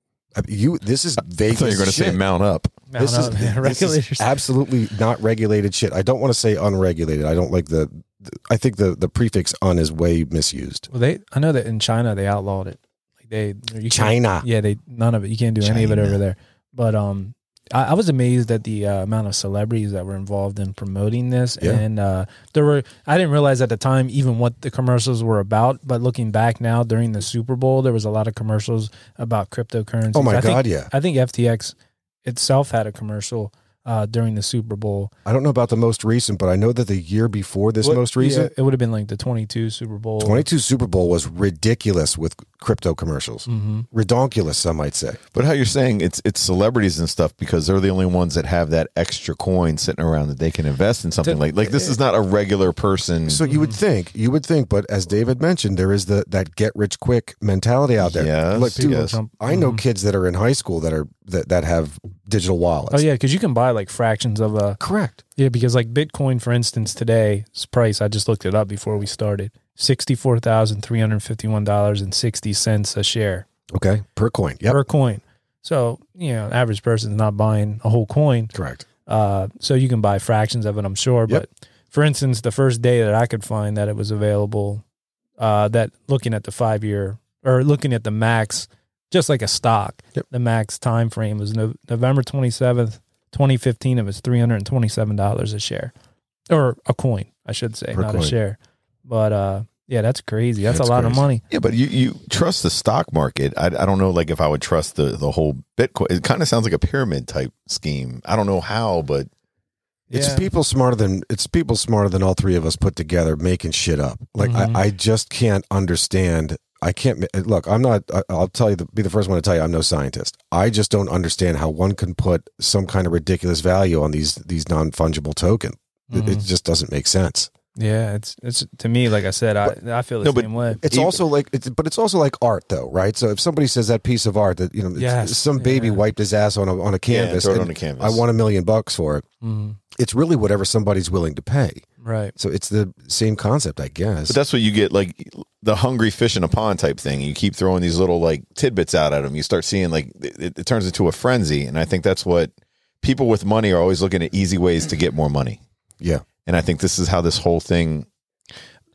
You, this is Vegas. I thought you were going to say mount up. Mount This is, up. this Regulators. is absolutely not regulated shit. I don't want to say unregulated. I don't like the, the I think the, the prefix un is way misused. Well, they. I know that in China they outlawed it. Like they. You can't- China. Yeah, they. None of it. You can't do any of it China. over there. But um, I, I was amazed at the uh, amount of celebrities that were involved in promoting this, Yeah. and uh, there were. I didn't realize at the time even what the commercials were about. But looking back now, during the Super Bowl, there was a lot of commercials about cryptocurrency. Oh my I think, God, yeah. I think F T X itself had a commercial uh, during the Super Bowl. I don't know about the most recent, but I know that the year before this What- most recent, yeah, it would have been like the twenty-two Super Bowl. twenty-two Super Bowl was ridiculous with crypto commercials. Mm-hmm. Redonkulous, some might say. But how you're saying it's it's celebrities and stuff because they're the only ones that have that extra coin sitting around that they can invest in something To- like like this is not a regular person. So you would think, you would think, but as David mentioned, there is the that get rich quick mentality out there. Yes, Look, dude, yes. I know Mhm. kids that are in high school that are that, that have digital wallets. Oh yeah, because you can buy like fractions of a Correct. yeah. Because like Bitcoin, for instance, today's price, I just looked it up before we started, sixty-four thousand three hundred fifty-one dollars and sixty cents a share Okay. Per coin. Yep. per coin. So you know, average person's not buying a whole coin. Correct. Uh, so you can buy fractions of it, I'm sure. Yep. But for instance, the first day that I could find that it was available, uh, that looking at the five year or looking at the max, just like a stock, Yep. the max time frame was no, November twenty-seventh, twenty fifteen. It was three hundred twenty-seven dollars a share, or a coin, I should say, Per not coin. a share. But uh, yeah, that's crazy. That's, That's a lot of crazy. money. Yeah, but you, you trust the stock market. I, I don't know, like if I would trust the, the whole Bitcoin. It kind of sounds like a pyramid type scheme. I don't know how, but It's Yeah. people smarter than it's people smarter than all three of us put together making shit up. Like Mhm. I, I just can't understand. I can't ma- look. I'm not. I- I'll tell you. The, be the first one to tell you. I'm no scientist. I just don't understand how one can put some kind of ridiculous value on these these non fungible token. It, it Mhm. just doesn't make sense. Yeah, it's it's to me, like I said, I I feel the No, but same way. It's Even- also like, it's, but it's also like art, though, right? So if somebody says that piece of art that you know, it's- Yes, some baby yeah. wiped his ass on a on a canvas, throw it and on a canvas. I want a million bucks for it. Mhm. It's really whatever somebody's willing to pay. Right. So it's the same concept, I guess. But that's what you get, like the hungry fish in a pond type thing. You keep throwing these little like tidbits out at them. You start seeing like it, it turns into a frenzy, and I think that's what people with money are always looking at easy ways to get more money. Yeah. And I think this is how this whole thing.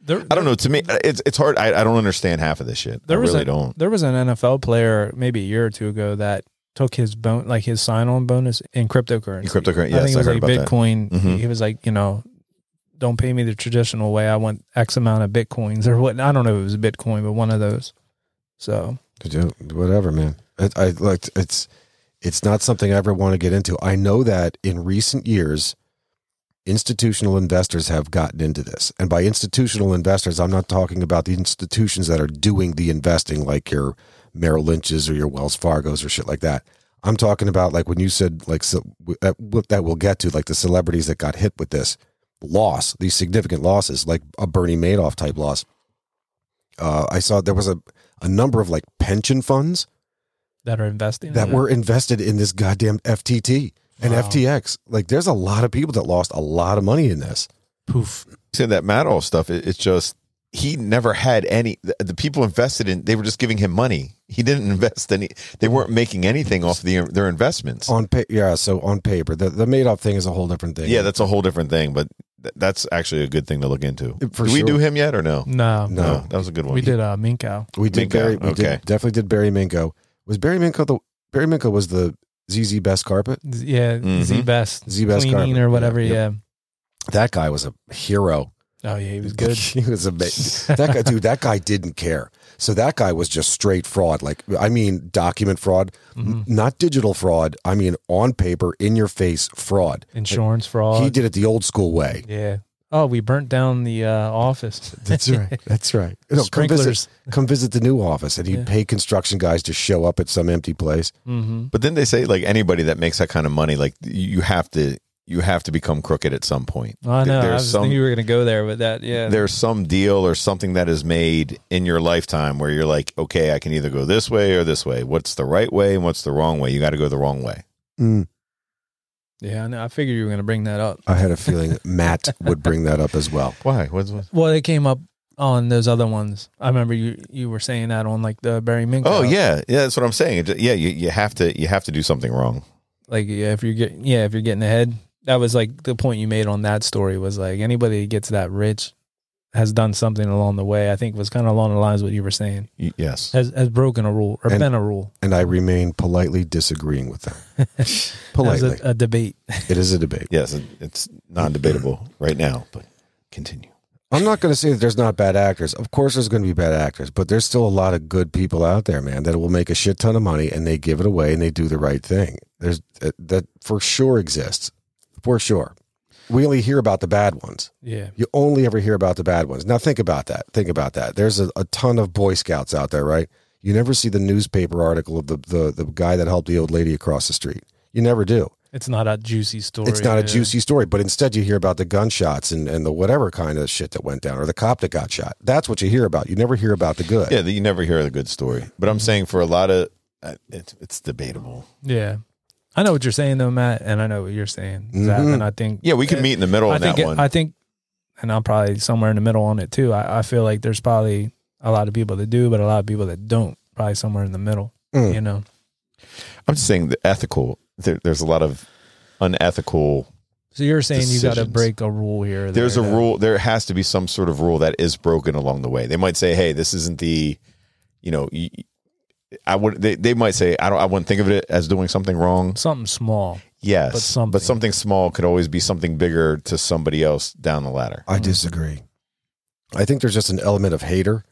There, I don't know. To me, it's it's hard. I, I don't understand half of this shit. There I was really a, don't. There was an N F L player maybe a year or two ago that took his bon- like his sign-on bonus in cryptocurrency. In cryptocurrency, yes, I think it was I heard like about that. Bitcoin. Mhm. He was like, you know, don't pay me the traditional way. I want X amount of Bitcoins or what. I don't know if it was Bitcoin, but one of those. So Whatever, man. It, I like it's it's not something I ever want to get into. I know that in recent years, institutional investors have gotten into this. And by institutional investors, I'm not talking about the institutions that are doing the investing like your Merrill Lynch's or your Wells Fargo's or shit like that. I'm talking about like when you said like so, that, that we'll get to like the celebrities that got hit with this loss, these significant losses, like a Bernie Madoff type loss. Uh, I saw there was a, a number of like pension funds that are investing that in were invested in this goddamn F T T and Wow. F T X. Like there's a lot of people that lost a lot of money in this. poof. Saying that Madoff stuff, it, it's just he never had any. The, the people invested in, they were just giving him money. He didn't invest any. They weren't making anything off the, their investments. On pa- yeah, so on paper, the the Madoff thing is a whole different thing. Yeah, that's a whole different thing. But th- that's actually a good thing to look into. For do we sure. do him yet or no? No, No. No, that was a good one. we did uh, Minkow. we did. Minko, Barry, we okay. did, definitely did Barry Minko. Was Barry Minko the Barry Minko was the Z Z Best carpet? Yeah, Mhm. Z Best, Z Best cleaning carpet. or whatever. Yeah, Yeah. yep. That guy was a hero. Oh yeah, he was good. he was amazing. That guy, dude. That guy didn't care. So that guy was just straight fraud. Like I mean, document fraud, Mhm. not digital fraud. I mean, on paper, in your face fraud. Insurance fraud. He did it the old school way. Yeah. Oh, we burnt down the uh, office. That's right. That's right. No, come Sprinklers. visit, come visit the new office, and he'd Yeah. pay construction guys to show up at some empty place. Mm-hmm. But then they say like anybody that makes that kind of money, like you have to you have to become crooked at some point. I know. I There's was some thinking you were going to go there with that. Yeah. there's some deal or something that is made in your lifetime where you're like, okay, I can either go this way or this way. What's the right way and what's the wrong way? You got to go the wrong way. Mm, Yeah, I know. I figured you were going to bring that up. I had a feeling Matt would bring that up as well. Why? What's, what? Well, it came up on those other ones. I remember you you were saying that on like the Barry Minkow. Oh yeah, yeah. That's what I'm saying. It- yeah, you, you have to you have to do something wrong. Like yeah, if you're getting yeah, if you're getting ahead, that was like the point you made on that story was like anybody that gets that rich has done something along the way. I think was kind of along the lines of what you were saying. Y- Yes. Has has broken a rule or And- been a rule. And I remain politely disagreeing with them. As Politely. a, a debate. It is a debate. Yes, it- it's non-debatable right now. But continue. I'm not going to say that there's not bad actors. Of course, there's going to be bad actors, but there's still a lot of good people out there, man, that will make a shit ton of money and they give it away and they do the right thing. There's uh, that for sure exists, for sure. We only hear about the bad ones. Yeah. You only ever hear about the bad ones. Now think about that. Think about that. There's a, a ton of Boy Scouts out there, right? You never see the newspaper article of the, the the guy that helped the old lady across the street. You never do. It's not a juicy story. It's not a yeah. juicy story, but instead you hear about the gunshots and, and the whatever kind of shit that went down or the cop that got shot. That's what you hear about. You never hear about the good. Yeah, you never hear the good story. But I'm saying for a lot of uh, it's it's debatable. Yeah. I know what you're saying though, Matt, and I know what you're saying, Zach, Mhm. and I think Yeah, we can meet in the middle I on think that it- one. I think, and I'm probably somewhere in the middle on it too. I, I feel like there's probably a lot of people that do, but a lot of people that don't. Probably somewhere in the middle. Mm. You know. I'm just saying the ethical. There, there's a lot of unethical. So you're saying you got to Decisions. break a rule here. or There's a there, rule. There has to be some sort of rule that is broken along the way. They might say, "Hey, this isn't the," you know, y- I would. They, they might say, "I don't. I wouldn't think of it as doing something wrong." something small. Yes, But something. but something small could always be something bigger to somebody else down the ladder. I disagree. I think there's just an element of hater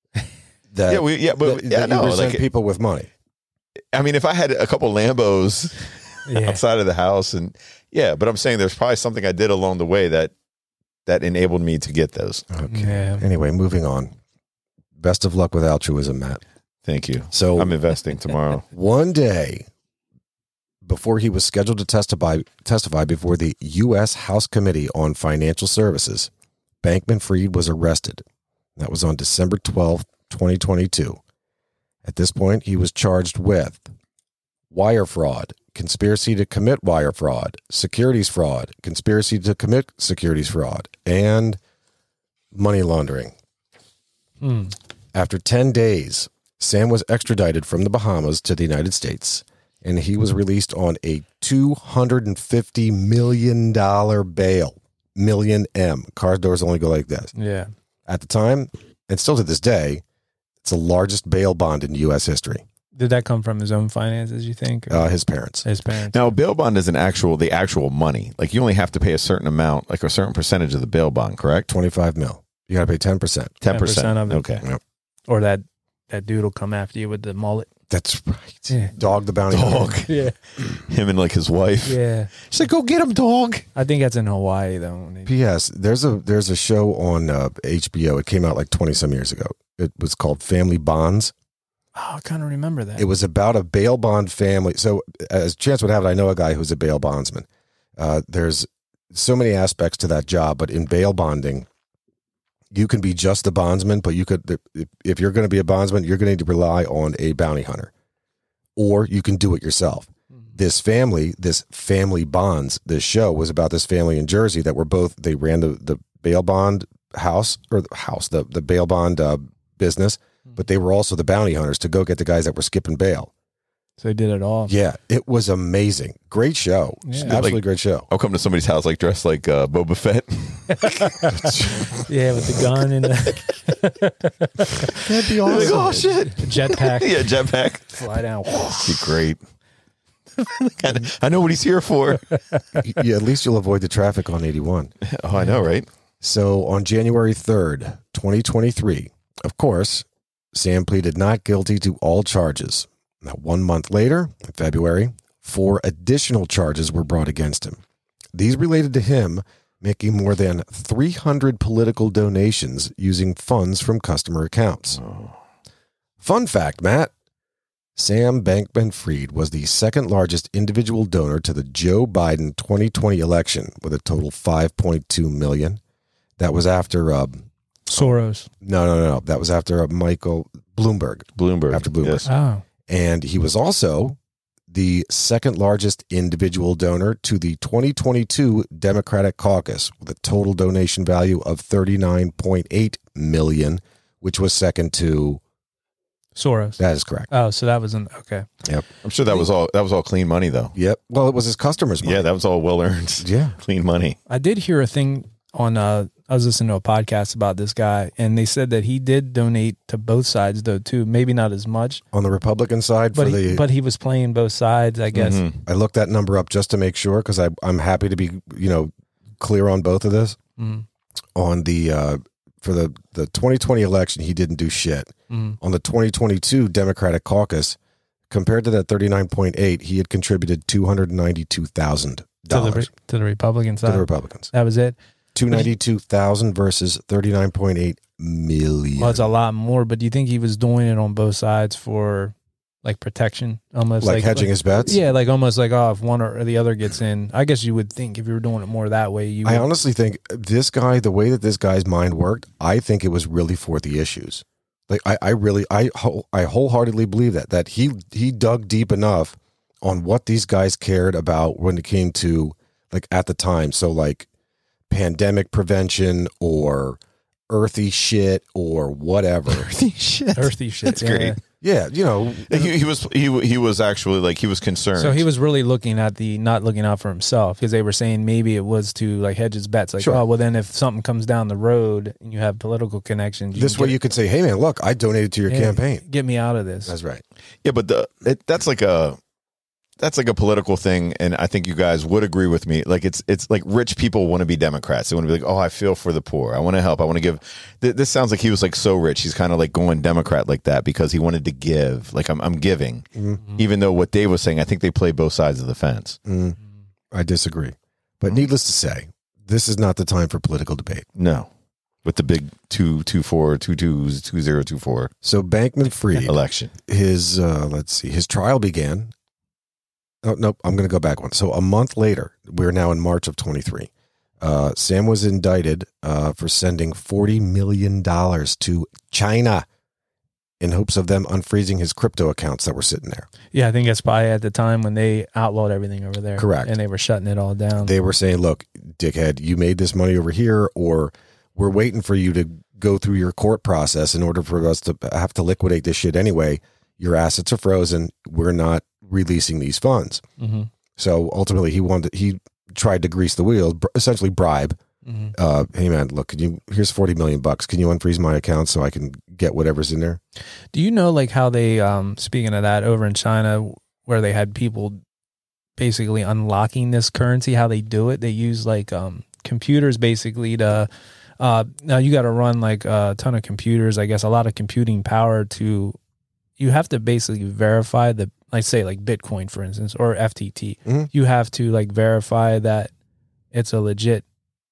that, Yeah, we, yeah, but that, yeah, that no, you resent like, people with money. I mean, if I had a couple Lambos Yeah. outside of the house, and yeah, but I'm saying there's probably something I did along the way that that enabled me to get those. Okay. Yeah. Anyway, moving on. Best of luck with altruism, Matt. Thank you. So I'm investing tomorrow. one day before he was scheduled to testify testify before the U S House Committee on Financial Services, Bankman-Fried was arrested. That was on December twelfth, twenty twenty-two. At this point, he was charged with wire fraud, conspiracy to commit wire fraud, securities fraud, conspiracy to commit securities fraud, and money laundering. Hmm. After ten days, Sam was extradited from the Bahamas to the United States, and he was released on a two hundred fifty million dollars bail. Million M. Car doors only go like this. Yeah. At the time, and still to this day, it's the largest bail bond in U S history. Did that come from his own finances, you think? or Uh, his parents. his parents? Now, a bail bond is an actual, the actual money. Like you only have to pay a certain amount, like a certain percentage of the bail bond, correct? twenty-five mil. You got to pay ten percent. ten percent of it. Okay. Yep. Or that, that dude will come after you with the mullet. That's right. Yeah. Dog the bounty Dog. hunter. Yeah. Him and like his wife. Yeah. She's like, go get him, dog. I think that's in Hawaii, though. P S. There's a there's a show on uh, H B O. It came out like twenty some years ago. It was called Family Bonds. Oh, I kind of remember that. It was about a bail bond family. So, as chance would have it, I know a guy who's a bail bondsman. Uh, there's so many aspects to that job, but in bail bonding, you can be just the bondsman, but you could, if, if you're going to be a bondsman, you're going to need to rely on a bounty hunter, or you can do it yourself. Mm-hmm. This family, this family bonds, this show was about this family in Jersey that were both, they ran the, the bail bond house or the house, the, the bail bond uh, business, mm-hmm. but they were also the bounty hunters to go get the guys that were skipping bail. So they did it all. Yeah, it was amazing. Great show. Yeah. Absolutely Like- great show. I'll come to somebody's house like dressed like uh, Boba Fett. Yeah, with the gun and the That'd be Like, oh shit! jetpack. Yeah, jetpack. Fly down. Be great. I know what he's here for. Yeah, at least you'll avoid the traffic on eighty-one. Oh, I know, right? So on January third, twenty twenty-three, of course, Sam pleaded not guilty to all charges. Now, one month later, in February, four additional charges were brought against him. These related to him making more than three hundred political donations using funds from customer accounts. Oh. Fun fact, Matt. Sam Bankman-Fried was the second largest individual donor to the Joe Biden twenty twenty election with a total five point two million dollars. That was after, uh, Soros. no, no, no, no. That was after uh, Michael Bloomberg. Bloomberg. After Bloomberg. Yes. Oh. And he was also the second largest individual donor to the twenty twenty-two Democratic Caucus with a total donation value of thirty-nine point eight million dollars, which was second to, Soros. that is correct. Oh, so that wasn't okay. Yep. I'm sure that was all. That was all clean money, though. Yep. Well, it was his customers' money. Yeah, that was all well earned. Yeah. Clean money. I did hear a thing on uh I was listening to a podcast about this guy, and they said that he did donate to both sides though too. Maybe not as much, On the Republican side, but for he, the, but he was playing both sides, I guess. Mhm. I looked that number up just to make sure because I'm happy to be, you know, clear on both of this. Mm. On the, uh, for the, the twenty twenty election, he didn't do shit. Mm. On the twenty twenty-two Democratic Caucus, compared to that thirty-nine point eight, he had contributed two hundred ninety-two thousand To the dollars Re- to the Republican to side. the Republicans. That was it. two hundred ninety-two thousand versus thirty-nine point eight million. Well, it's a lot more, but do you think he was doing it on both sides for like protection, almost like, like hedging like, his bets? Yeah, like almost like oh, if one or the other gets in, I guess you would think if you were doing it more that way, you. I would, honestly think this guy, the way that this guy's mind worked, I think it was really for the issues. Like I, I really, I, whole- I wholeheartedly believe that that he he dug deep enough on what these guys cared about when it came to like at the time. So like pandemic prevention or earthy shit or whatever. Earthy shit. earthy shit. That's yeah. great. Yeah, you know, He, he was he he was actually like he was concerned. So he was really looking at the not looking out for himself because they were saying maybe it was to like hedge his bets. Like, Sure. oh, well, then if something comes down the road and you have political connections, you this can way get- you could say, "Hey, man, look, I donated to your yeah, campaign." Get me out of this. That's right. Yeah, but the it, that's like a that's like a political thing, and I think you guys would agree with me. Like it's it's like rich people want to be Democrats. They want to be like, oh, I feel for the poor. I want to help. I want to give. Th- this sounds like he was like so rich. He's kind of like going Democrat like that because he wanted to give. Like I'm I'm giving, Mm-hmm. even though what Dave was saying, I think they play both sides of the fence. Mm, I disagree. But needless to say, this is not the time for political debate. No, with the big two two four two twos two zero two four So Bankman-Fried, election. his uh, let's see, his trial began. Oh nope, I'm going to go back one. So a month later, we're now in March of twenty-three. Uh, Sam was indicted uh, for sending forty million dollars to China in hopes of them unfreezing his crypto accounts that were sitting there. Yeah, I think that's probably at the time when they outlawed everything over there. Correct. And they were shutting it all down. They were saying, "Look, dickhead, you made this money over here, or we're waiting for you to go through your court process in order for us to have to liquidate this shit anyway. Your assets are frozen. We're not releasing these funds." hmm So ultimately, he wanted he tried to grease the wheels, br- essentially bribe Mm-hmm. Uh, hey man, look, can you? Here's forty million bucks. Can you unfreeze my account so I can get whatever's in there? Do you know like how they? Um, speaking of that, over in China, where they had people basically unlocking this currency, how they do it? They use like um, computers basically to. Uh, now you got to run like a ton of computers. I guess a lot of computing power to. You have to basically verify the, like say like Bitcoin, for instance, or F T T. Mm-hmm. You have to like verify that it's a legit.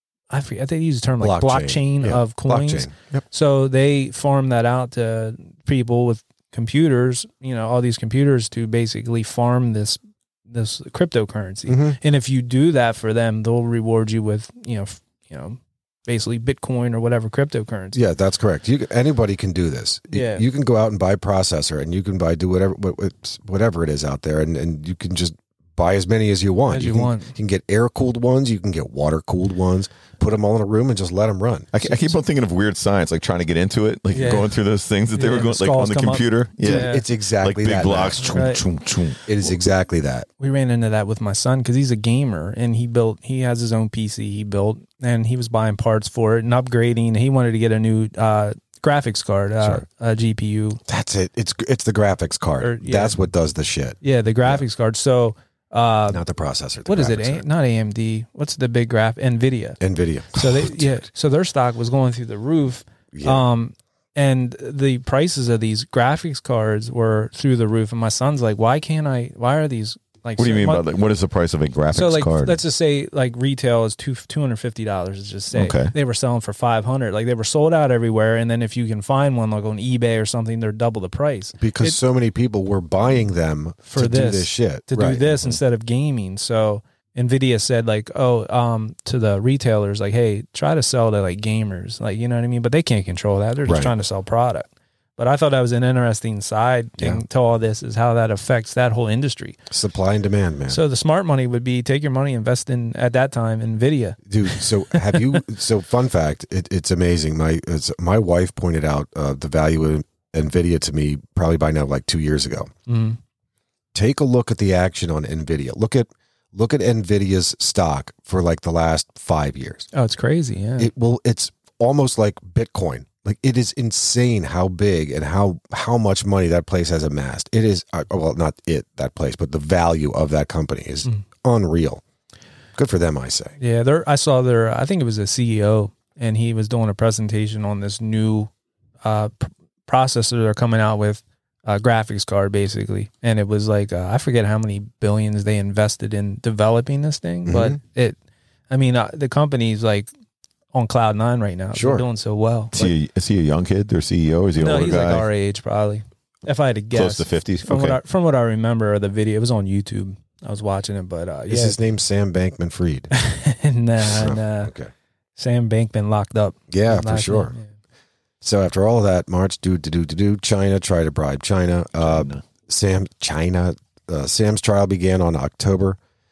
I forget, I think they use the term like blockchain, blockchain yeah. of coins. Blockchain. Yep. So they farm that out to people with computers, you know, all these computers to basically farm this this cryptocurrency. Mm-hmm. And if you do that for them, they'll reward you with, you know, f- you know, basically Bitcoin or whatever cryptocurrency. Yeah, that's correct. You anybody can do this. Yeah. You can go out and buy a processor, and you can buy do whatever whatever it is out there, and, and you can just buy as many as you want. As you, you can, want. You can get air cooled ones. You can get water cooled ones. Put them all in a room and just let them run. I, I keep on thinking of weird science, like trying to get into it, like Yeah. going through those things that they Yeah, were going, the like on skulls the come up. computer. Yeah. Yeah. It's exactly like big that. blocks. Matt. Choom, Right. choom, choom. It is exactly that. We ran into that with my son because he's a gamer and he built, he has his own P C he built and he was buying parts for it and upgrading. He wanted to get a new uh, graphics card, uh, Sure. a G P U. That's it. It's it's the graphics card. Or, yeah. That's what does the shit. Yeah, the graphics card. So, uh, Not the processor. The what is it? graphics A- card. not A M D. What's the big graph? NVIDIA. NVIDIA. So they, Oh, dude. yeah, so their stock was going through the roof. Yeah. Um, and the prices of these graphics cards were through the roof. And my son's like, why can't I, why are these like, What do you so mean much- by like, what is the price of a graphics So like, card? let's just say like retail is two two hundred fifty dollars. Let's just say Okay. they were selling for five hundred. Like they were sold out everywhere. And then if you can find one like on eBay or something, they're double the price because It- so many people were buying them For to do this, this shit. to do Right. this instead of gaming. So NVIDIA said like, oh, um, to the retailers, like, hey, try to sell to like gamers, like, you know what I mean? But they can't control that. They're just Right. trying to sell product. But I thought that was an interesting side thing Yeah. to all this is how that affects that whole industry. Supply and demand, man. So the smart money would be take your money, invest in at that time NVIDIA. Dude, so have you? So fun fact, it, it's amazing. My it's, my wife pointed out uh, the value of NVIDIA to me probably by now like two years ago. Mm. Take a look at the action on NVIDIA. Look at look at NVIDIA's stock for like the last five years. Oh, it's crazy. Yeah. It will. It's almost like Bitcoin. Like it is insane how big and how how much money that place has amassed. It is uh, well, not it that place, but the value of that company is Mm. unreal. Good for them, I say. Yeah, there. I saw their. I think it was a C E O, and he was doing a presentation on this new uh, pr- processor they're coming out with, uh, graphics card basically, and it was like uh, I forget how many billions they invested in developing this thing, but Mhm. it. I mean, uh, the company's like on cloud nine right now. Sure. They're doing so well. is, he a, is he a young kid? Their C E O? Is he an no, older he's guy? like our age probably. If I had to guess, Close to fifty? From Okay. what I, from what I remember of the video, it was on YouTube. I was watching it, but uh, Is yeah, his name Sam Bankman Fried? nah, Oh, nah. Okay. Sam Bankman locked up. Yeah, for Last sure. name, yeah. So after all of that, March, do do do do do. China try to bribe China. Uh, China. Sam China. Uh, Sam's trial began on October.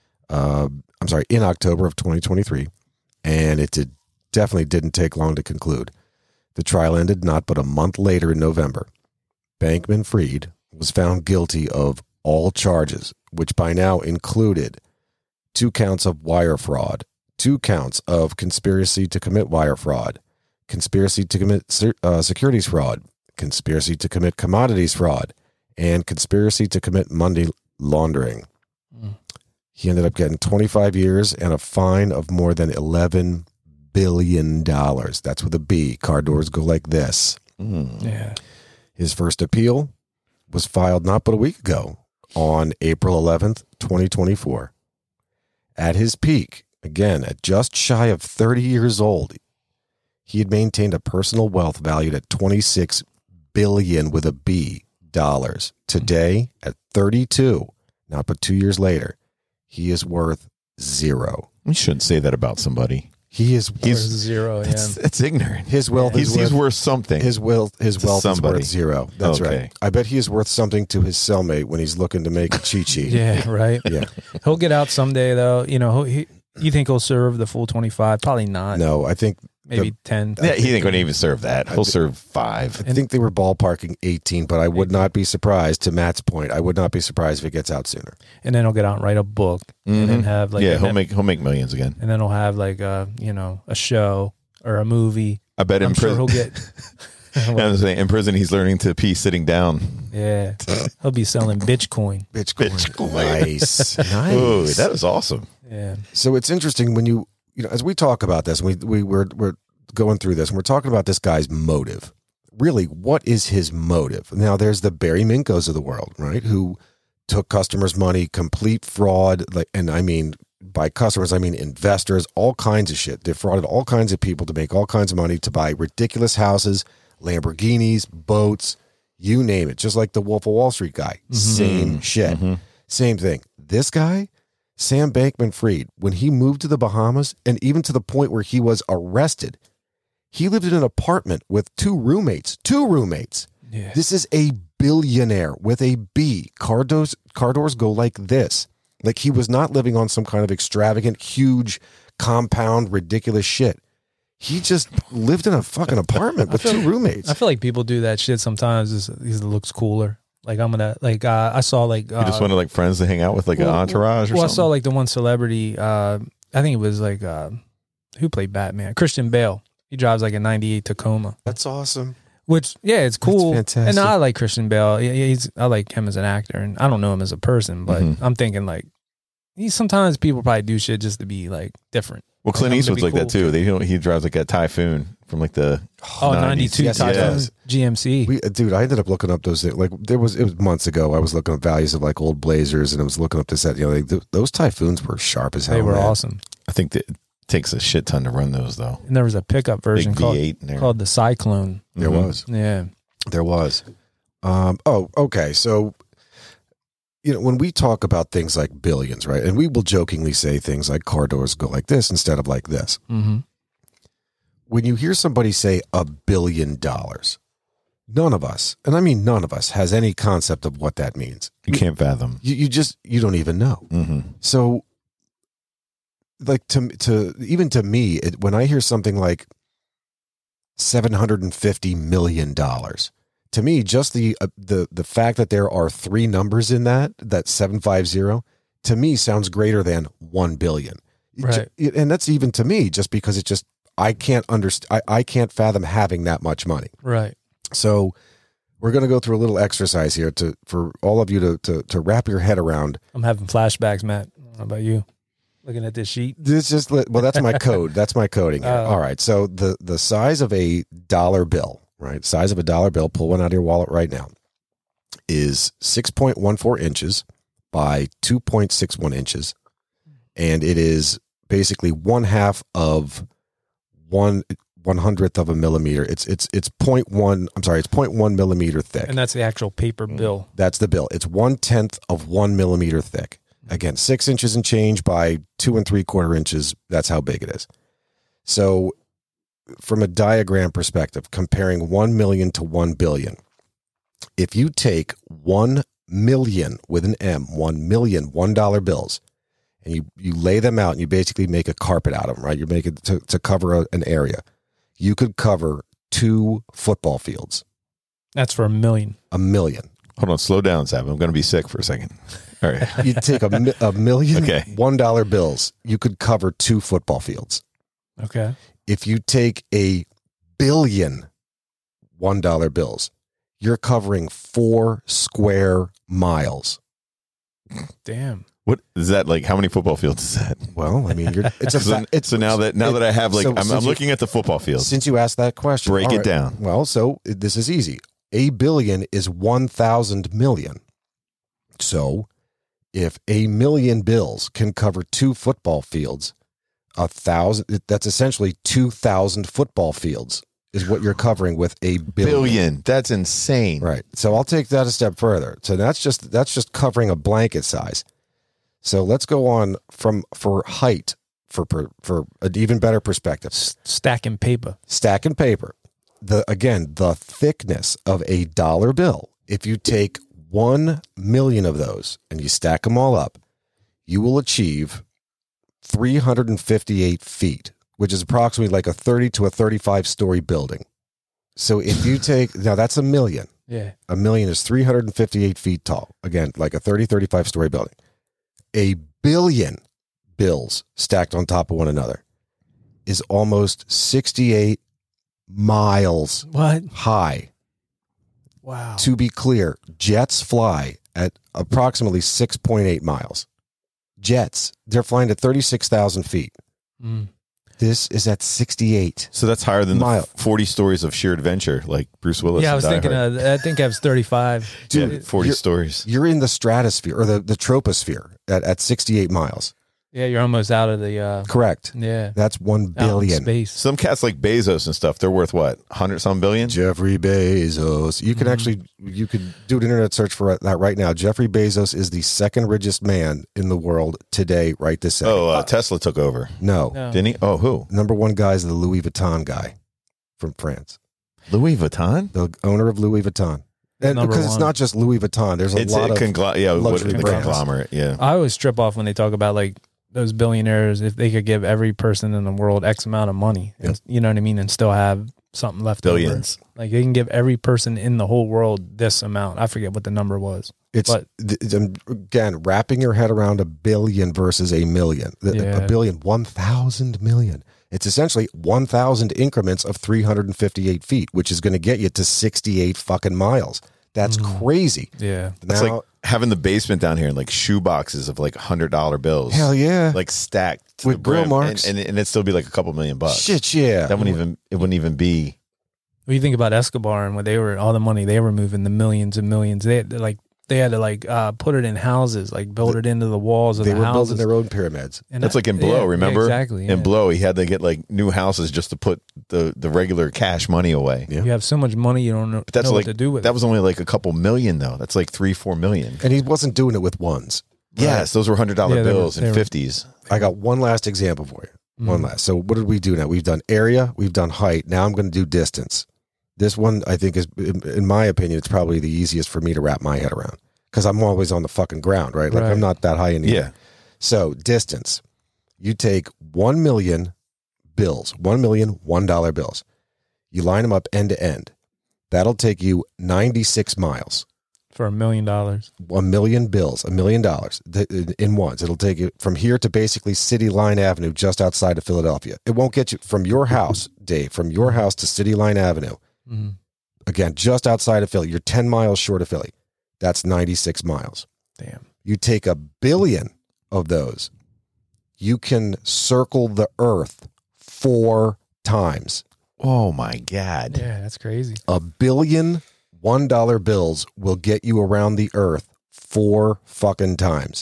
Uh, I'm sorry, in October of twenty twenty-three, and it did definitely didn't take long to conclude. The trial ended not but a month later in November. Bankman Fried was found guilty of all charges, which by now included two counts of wire fraud, two counts of conspiracy to commit wire fraud, conspiracy to commit uh, securities fraud, conspiracy to commit commodities fraud, and conspiracy to commit money laundering. Mm. He ended up getting twenty-five years and a fine of more than eleven billion dollars. That's with a B. Car doors go like this. Mm. Yeah. His first appeal was filed not but a week ago on April eleventh, twenty twenty-four. At his peak, again, at just shy of thirty years old, he had maintained a personal wealth valued at twenty-six billion with a B dollars. Today, at thirty-two, not but two years later, he is worth zero. You shouldn't say that about somebody. He is He's worth, zero. Yeah. That's, that's ignorant. his wealth He's, is he's worth, worth something. his wealth his To wealth is somebody. worth zero. That's Okay. right. I bet he is worth something to his cellmate when he's looking to make a cheat sheet. Yeah. Right. Yeah. He'll get out someday, though. You know, he'll, he. You think he'll serve the full twenty-five? Probably not. No, I think maybe The- ten. Yeah, he ain't going to even serve that. He'll serve five. I think they were ballparking eighteen, but I would not be surprised, to Matt's point, I would not be surprised if it gets out sooner. And then he'll get out and write a book, and then have like yeah, a he'll net- make he'll make millions again. and then he'll have like a you know a show or a movie. I bet in I'm sure prison. he'll get. I'm saying, in prison, he's learning to pee sitting down. Yeah, he'll be selling Bitcoin. Bitcoin. Bitcoin. Nice. Nice. Ooh, that is awesome. Yeah, So it's interesting when you, you know, as we talk about this, we, we we're, we're going through this and we're talking about this guy's motive. Really, what is his motive? Now, there's the Barry Minkos of the world, right? Who took customers' money, complete fraud. Like, and I mean, by customers, I mean investors, all kinds of shit. Defrauded all kinds of people to make all kinds of money, to buy ridiculous houses, Lamborghinis, boats, you name it. Just like the Wolf of Wall Street guy. Same shit. Same thing. This guy, Sam Bankman-Fried, when he moved to the Bahamas, and even to the point where he was arrested, he lived in an apartment with two roommates. Two roommates. yeah. This is a billionaire with a B. Car doors, car doors go like this. Like, he was not living on some kind of extravagant, huge compound, ridiculous shit. He just lived in a fucking apartment with two roommates. I feel like people do that shit sometimes because it looks cooler. Like I'm gonna like uh, I saw like uh, You just wanted like friends to hang out with, like well, an entourage or well, I something. saw like the one celebrity. Uh, I think it was like uh, who played Batman? Christian Bale. He drives like a ninety-eight Tacoma. That's awesome. Which yeah, it's cool. fantastic. And I like Christian Bale. Yeah, he's I like him as an actor, and I don't know him as a person, but Mhm. I'm thinking like he sometimes people probably do shit just to be like different. well, Clint I'm gonna Eastwood's be like that cool. too. They don't, he drives like a Typhoon from like the Oh, nineties. ninety-two Yes, Typhoon yes. G M C. We, uh, dude, I ended up looking up those, like, there was, it was months ago. I was looking up values of like old Blazers, and I was looking up this, that, you know, like, th- those Typhoons were sharp as hell. They were man. awesome. I think that it takes a shit ton to run those though. And there was a pickup version Big called V eight in there. called the Cyclone. There Mhm. was. Yeah. There was. Um, oh, okay. So, you know, when we talk about things like billions, right, and we will jokingly say things like car doors go like this instead of like this. Mm-hmm. When you hear somebody say a billion dollars, none of us, and I mean none of us, has any concept of what that means. You can't fathom. You, you just, you don't even know. Mm-hmm. So, like, to to even to me, it, when I hear something like seven hundred and fifty million dollars, to me, just the uh, the the fact that there are three numbers in that, that seven five zero, to me sounds greater than one billion. Right. Ju- and that's even to me, just because it just I can't understand. I, I can't fathom having that much money. Right. So we're going to go through a little exercise here to for all of you to to to wrap your head around. I'm having flashbacks, Matt. How about you? Looking at this sheet. This just well, that's my code. That's my coding here. Oh. All right. So the the size of a dollar bill, right? Size of a dollar bill. Pull one out of your wallet right now. Is six point one four inches by two point six one inches, and it is basically one half of one one hundredth of a millimeter. It's it's it's point one. I'm sorry. It's point one millimeter thick. And that's the actual paper bill. That's the bill. It's one tenth of one millimeter thick. Again, six inches and change by two and three quarter inches. That's how big it is. So, from a diagram perspective, comparing one million to one billion, if you take one million with an M, one million one dollar bills, and you, you lay them out and you basically make a carpet out of them, right? You make it to, to cover a, an area. You could cover two football fields, That's for a million. a million. Hold on, slow down, Sam. I'm going to be sick for a second. All right. You take a, mi- a million Okay. one dollar bills, you could cover two football fields. Okay. If you take a billion one dollar bills, you're covering four square miles. Damn. What is that like? How many football fields is that? Well, I mean, you're, it's a So, fa- it's so now that now it- that I have like so I'm, I'm since you- looking at the football field. since you asked that question, Break all it right. down. Well, so this is easy. A billion is one thousand million. So if a million bills can cover two football fields, a thousand, that's essentially two thousand football fields is what you're covering with a billion. Billion. That's insane. Right. So I'll take that a step further. So that's just that's just covering a blanket size. So let's go on from for height for per, for an even better perspective. S- stacking paper. Stack and paper. The again, the thickness of a dollar bill. If you take one million of those and you stack them all up, you will achieve three hundred fifty-eight feet, which is approximately like a thirty to a thirty-five story building. So if you take, now that's a million. Yeah. A million is three hundred fifty-eight feet tall. Again, like a thirty, thirty-five story building. A billion bills stacked on top of one another is almost sixty-eight miles What? high. Wow. To be clear, jets fly at approximately six point eight miles. Jets, they're flying at thirty-six thousand feet. Mm. This is at sixty-eight. So that's higher than Mile. the forty stories of sheer adventure, like Bruce Willis. Yeah, I in was Die thinking, Hard. of, I think I was thirty-five. Dude, forty you're- stories. You're in the stratosphere or the, the troposphere at, at sixty-eight miles. Yeah, you're almost out of the, uh, Correct. yeah. That's one out in billion. space. Some cats like Bezos and stuff, they're worth what? Hundred some billion? Jeffrey Bezos. You can Mhm. actually, you could do an internet search for that right now. Jeffrey Bezos is the second richest man in the world today, right this second. Oh, uh, Tesla took over. No. No. Didn't he? Oh, who? Number one guy is the Louis Vuitton guy from France, Louis Vuitton? the owner of Louis Vuitton. And Number because it's one. not just Louis Vuitton, there's a It's lot a of congl- yeah, what, luxury the brands. conglomerate. Yeah. I always strip off when they talk about like those billionaires, if they could give every person in the world X amount of money, and, you know what I mean, and still have something left Billions. over. Like they can give every person in the whole world this amount. I forget what the number was. It's But- th- um, again wrapping your head around a billion versus a million. The- Yeah. A billion, one thousand million. It's essentially one thousand increments of three hundred fifty-eight feet, which is going to get you to sixty-eight fucking miles. That's Mm. crazy. Yeah. It's Now, like having the basement down here and like shoe boxes of like hundred dollar bills. hell yeah, Like stacked to With the brim, grill marks. and, and, and it'd still be like a couple million bucks. shit, yeah. That wouldn't even it wouldn't even be. When you think about Escobar and what they were, all the money they were moving, the millions and millions, they had to like, they had to like uh, put it in houses, like build it into the walls of They the were houses. building their own pyramids. And That's that- like in Blow, yeah, remember? Yeah, exactly. Yeah. In Blow, he had to get like new houses just to put the, the regular cash money away. Yeah. You have so much money, you don't know, But that's know like what to do with that it. was only like a couple million though. That's like three, four million. And he wasn't doing it with ones. Yes, those were hundred dollar Yeah, they were- bills they and were- fifties. I got one last example for you. One Mhm. last. So what did we do now? We've done area, we've done height. Now I'm going to do distance. This one, I think, is, in in my opinion, it's probably the easiest for me to wrap my head around because I'm always on the fucking ground, right? Like Right. I'm not that high in the Yeah. air. So distance, you take one million bills, one million one dollar bills. You line them up end to end. That'll take you ninety-six miles. For a million dollars. A million bills, a million dollars th- in ones. It'll take you from here to basically City Line Avenue, just outside of Philadelphia. It won't get you from your house, Dave, from your house to City Line Avenue. Mm-hmm. Again, just outside of Philly. You're ten miles short of Philly. That's ninety-six miles. Damn. You take a billion of those, you can circle the earth four times. Oh my God. Yeah, that's crazy. A billion one dollar bills will get you around the earth four fucking times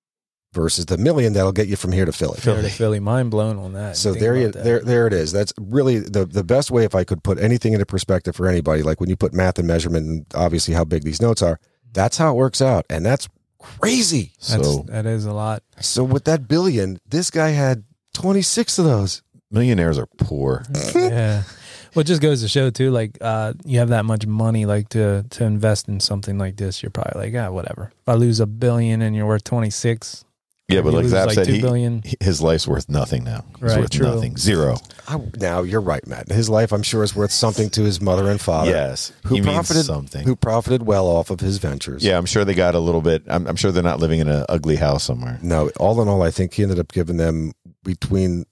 versus the million that'll get you from here to Philly. Philly, to Philly, mind blown on that. So Think there you about that. there there it is. That's really the the best way if I could put anything into perspective for anybody, like when you put math and measurement and obviously how big these notes are, that's how it works out. And that's crazy. That's, So that is a lot. So with that billion, this guy had twenty-six of those. millionaires are poor. Yeah. Well, it just goes to show too, like uh, you have that much money, like to to invest in something like this, you're probably like, ah, whatever. If I lose a billion and you're worth twenty six, Yeah, but you like lose Zap like said, two he, billion. he- his life's worth nothing now. He's Right, worth true. nothing. Zero. I, now you're right, Matt. His life, I'm sure, is worth something to his mother and father. Yes. who he means profited something. who profited well off of his ventures. Yeah, I'm sure they got a little bit. I'm, I'm sure they're not living in an ugly house somewhere. No, all in all, I think he ended up giving them between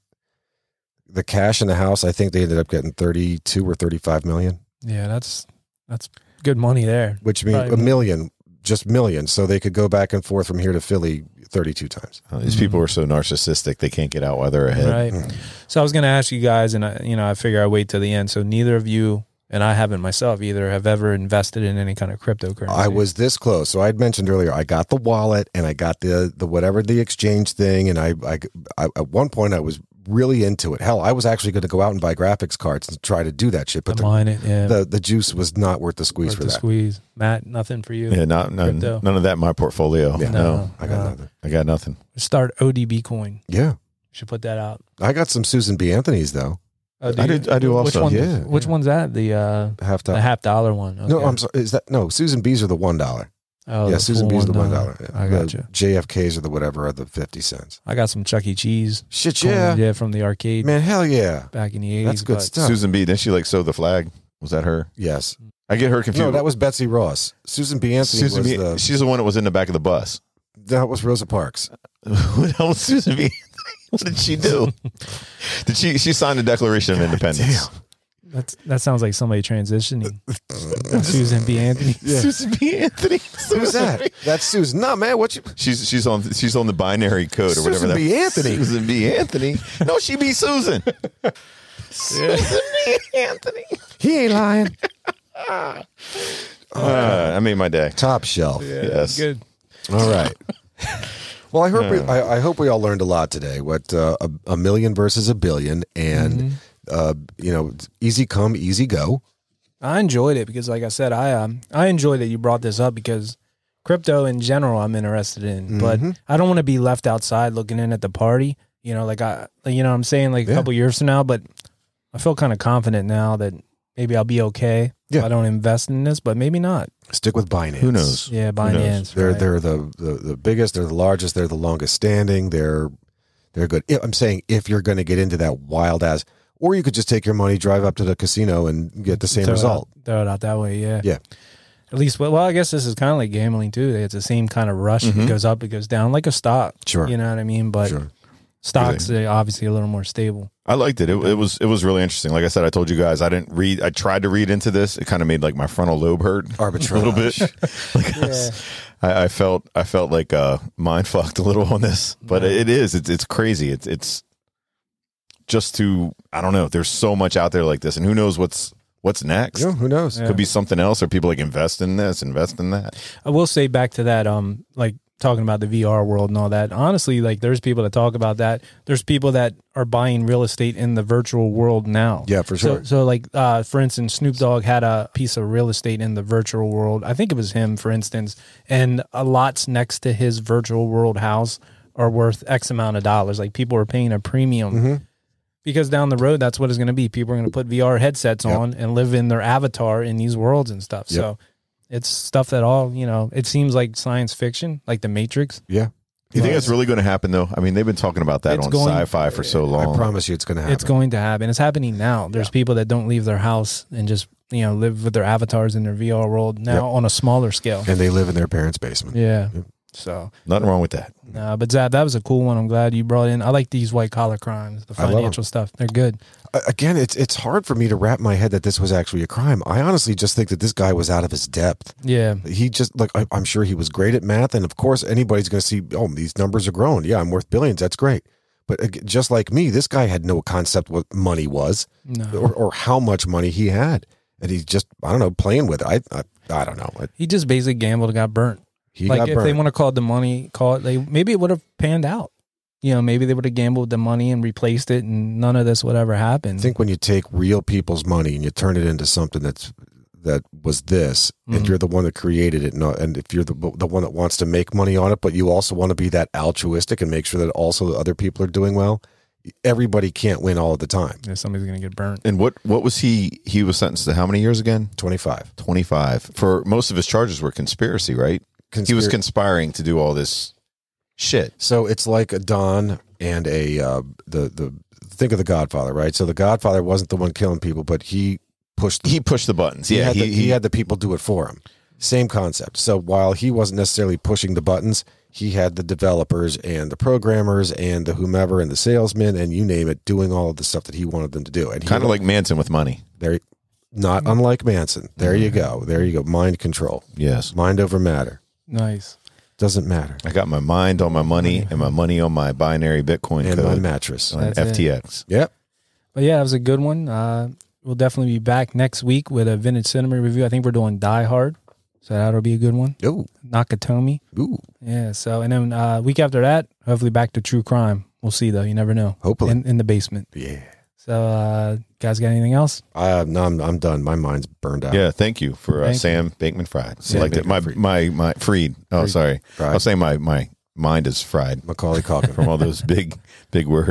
the cash and the house. I think they ended up getting thirty-two or thirty-five million, Yeah, that's that's good money there. which means Probably a more. million, just million. So they could go back and forth from here to Philly thirty-two times. Uh, these people are so narcissistic they can't get out while they're ahead. Right. So I was going to ask you guys, and I, you know, I figure I wait till the end. So neither of you, and I haven't myself either, have ever invested in any kind of cryptocurrency. I was this close. So I'd mentioned earlier, I got the wallet and I got the the whatever the exchange thing, and I, I, I at one point I was really into it. Hell, I was actually going to go out and buy graphics cards and try to do that shit, but to the, mine it. Yeah. the the juice was not worth the squeeze Worth for the that. squeeze. Matt, nothing for you. Yeah, not none, Crypto. none of that in my portfolio. Yeah. No, No. I got Uh, nothing. I got nothing. Start O D B coin. Yeah, Should put that out. I got some Susan B. Anthony's though. Oh, I you? do- I do Which also. one? Yeah, Which yeah. one's that? The uh, Half the time. half dollar one. No, Okay. I'm sorry. Is that no? Susan B's are the one dollar. Oh, yeah, the Susan full B's the one, one uh, dollar. Yeah. I The got you. J F Ks or the whatever are the fifty cents. I got some Chuck E. Cheese. Shit, coins, yeah, yeah, from the arcade man, hell yeah, back in the eighties. that's good but stuff. Susan B. Didn't she like sew the flag? Was that her? Yes, I get her confused. no, that was Betsy Ross. Susan B. Anthony Susan was B. the She's the one that was in the back of the bus. that was Rosa Parks. What the hell was Susan B. What did she do? Did she? She signed the Declaration of Independence. Damn. That's, that sounds like somebody transitioning. Susan B. Anthony. Yeah. Susan B. Anthony. Who's that? That's Susan. No, man, what you? She's she's on she's on the binary code or whatever. Susan that- B. Anthony. Susan B. Anthony. No, she be Susan. Susan B. Anthony. He ain't lying. Uh, I made my day. Top shelf. Yes. Good. All right. Well, I hope we, I, I hope we all learned a lot today. What uh, a, a million versus a billion, and Mm-hmm. uh, you know, easy come, easy go. I enjoyed it because, like I said, I um I enjoy that you brought this up because crypto in general I'm interested in, but Mm-hmm. I don't want to be left outside looking in at the party. You know, like I, you know, what I'm saying like a Yeah. couple years from now, but I feel kind of confident now that maybe I'll be okay Yeah. if I don't invest in this, but maybe not. Stick with Binance. Who knows? Yeah, knows? Binance. They're right. they're the, the the biggest. They're the largest. They're the longest standing. They're they're good. If- I'm saying if you're going to get into that wild ass, or you could just take your money, drive up to the casino, and get the same throw result. It out, throw it out that way. Yeah. Yeah. At least, well, well, I guess this is kind of like gambling too. It's the same kind of rush. It goes up, it goes down, like a stock. Sure. You know what I mean? But Sure. stocks are obviously a little more stable. I liked it. it. It was it was really interesting. Like I said, I told you guys I didn't read. I tried to read into this. It kind of made like my frontal lobe hurt Arbitrage. a little bit. Like I, was- I, I felt I felt like uh, mind fucked a little on this, but it is. It's it's crazy. It's it's just to I don't know. There's so much out there like this, and who knows what's what's next. Yeah, who knows? Yeah. Could be something else, or people like invest in this, invest in that. I will say back to that, um, like talking about the V R world and all that. Honestly, like there's people that talk about that. There's people that are buying real estate in the virtual world now. Yeah, for sure. So, so like, uh, for instance, Snoop Dogg had a piece of real estate in the virtual world. I think it was him, for instance, and a lots next to his virtual world house are worth X amount of dollars. Like people are paying a premium. Mm-hmm. Because down the road, that's what it's going to be. People are going to put V R headsets Yep. on and live in their avatar in these worlds and stuff. Yep. So it's stuff that all, you know, it seems like science fiction, like the Matrix. Yeah. You think it's really going to happen though? I mean, they've been talking about that It's on going- sci-fi for so long. I promise you, it's going to happen. It's going to happen. It's happening now. There's people that don't leave their house and just, you know, live with their avatars in their V R world now Yep. on a smaller scale. and they live in their parents' basement. Yeah. Yep. So, Nothing wrong with that. nah, but Zab, that was a cool one. I'm glad you brought in. I like these white collar crimes, the I love 'em. financial stuff. They're good. Uh, Again, it's it's hard for me to wrap my head that this was actually a crime. I honestly just think that this guy was out of his depth. Yeah. He just like I, I'm sure he was great at math, and of course anybody's going to see. Oh, these numbers are growing. Yeah, I'm worth billions. That's great. But ag- just like me, this guy had no concept what money was, No. or, or how much money he had, and he's just I don't know playing with it. I I, I don't know. I, He just basically gambled and got burnt. he like got if burned. they want to call it the money, call it. They maybe it would have panned out. You know, maybe they would have gambled the money and replaced it, and none of this would ever happen. I think when you take real people's money and you turn it into something that's that was this, if Mhm. you're the one that created it, no, and if you're the the one that wants to make money on it, but you also want to be that altruistic and make sure that also the other people are doing well, everybody can't win all of the time. Yeah, somebody's gonna get burnt. And what what was he? He was sentenced to how many years again? twenty-five. twenty-five. For most of his charges were conspiracy, right? He was Conspir- conspiring to do all this shit. So it's like a Don and a uh, the the think of the Godfather, right? So the Godfather wasn't the one killing people, but he pushed. The, He pushed the buttons. he Yeah, had he, the, he had the people do it for him. Same concept. So while he wasn't necessarily pushing the buttons, he had the developers and the programmers and the whomever and the salesmen and you name it doing all of the stuff that he wanted them to do. And he, kind of like Manson with money. there, not unlike Manson. There you go. There you go. Mind control. Yes, Mind over matter. Nice. Doesn't matter. I got my mind on my money and my money on my binary Bitcoin And my code mattress. on That's F T X. Yep. But yeah, that was a good one. Uh, we'll definitely be back next week with a vintage cinema review. I think we're doing Die Hard, so that'll be a good one. Ooh. Nakatomi. Ooh. Yeah. So and then uh, week after that, hopefully back to true crime. We'll see though. You never know. Hopefully. in, in the basement. Yeah. So uh, guys, got anything else? Uh, no, I'm, I'm done. My mind's burned out. Yeah, thank you for uh, Thank Sam Bankman Fried. Sam like that. My Bankman-Fried. my my Fried. Oh, Fried. sorry. Fried. I'll say my my mind is fried Macaulay Culkin. from all those big big words.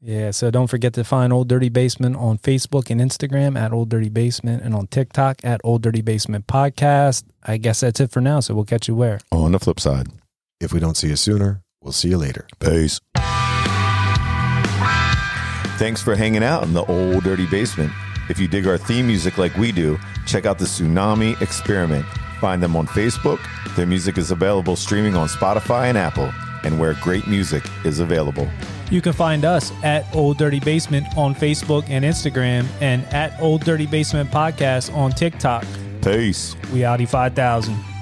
Yeah, so don't forget to find Old Dirty Basement on Facebook and Instagram at Old Dirty Basement and on TikTok at Old Dirty Basement Podcast. I guess that's it for now, so we'll catch you where? On the flip side. If we don't see you sooner, we'll see you later. Peace. Thanks for hanging out in the Old Dirty Basement. If you dig our theme music like we do, check out the Tsunami Experiment. Find them on Facebook. Their music is available streaming on Spotify and Apple, and where great music is available. You can find us at Old Dirty Basement on Facebook and Instagram, and at Old Dirty Basement Podcast on TikTok. Peace. We Audi five thousand.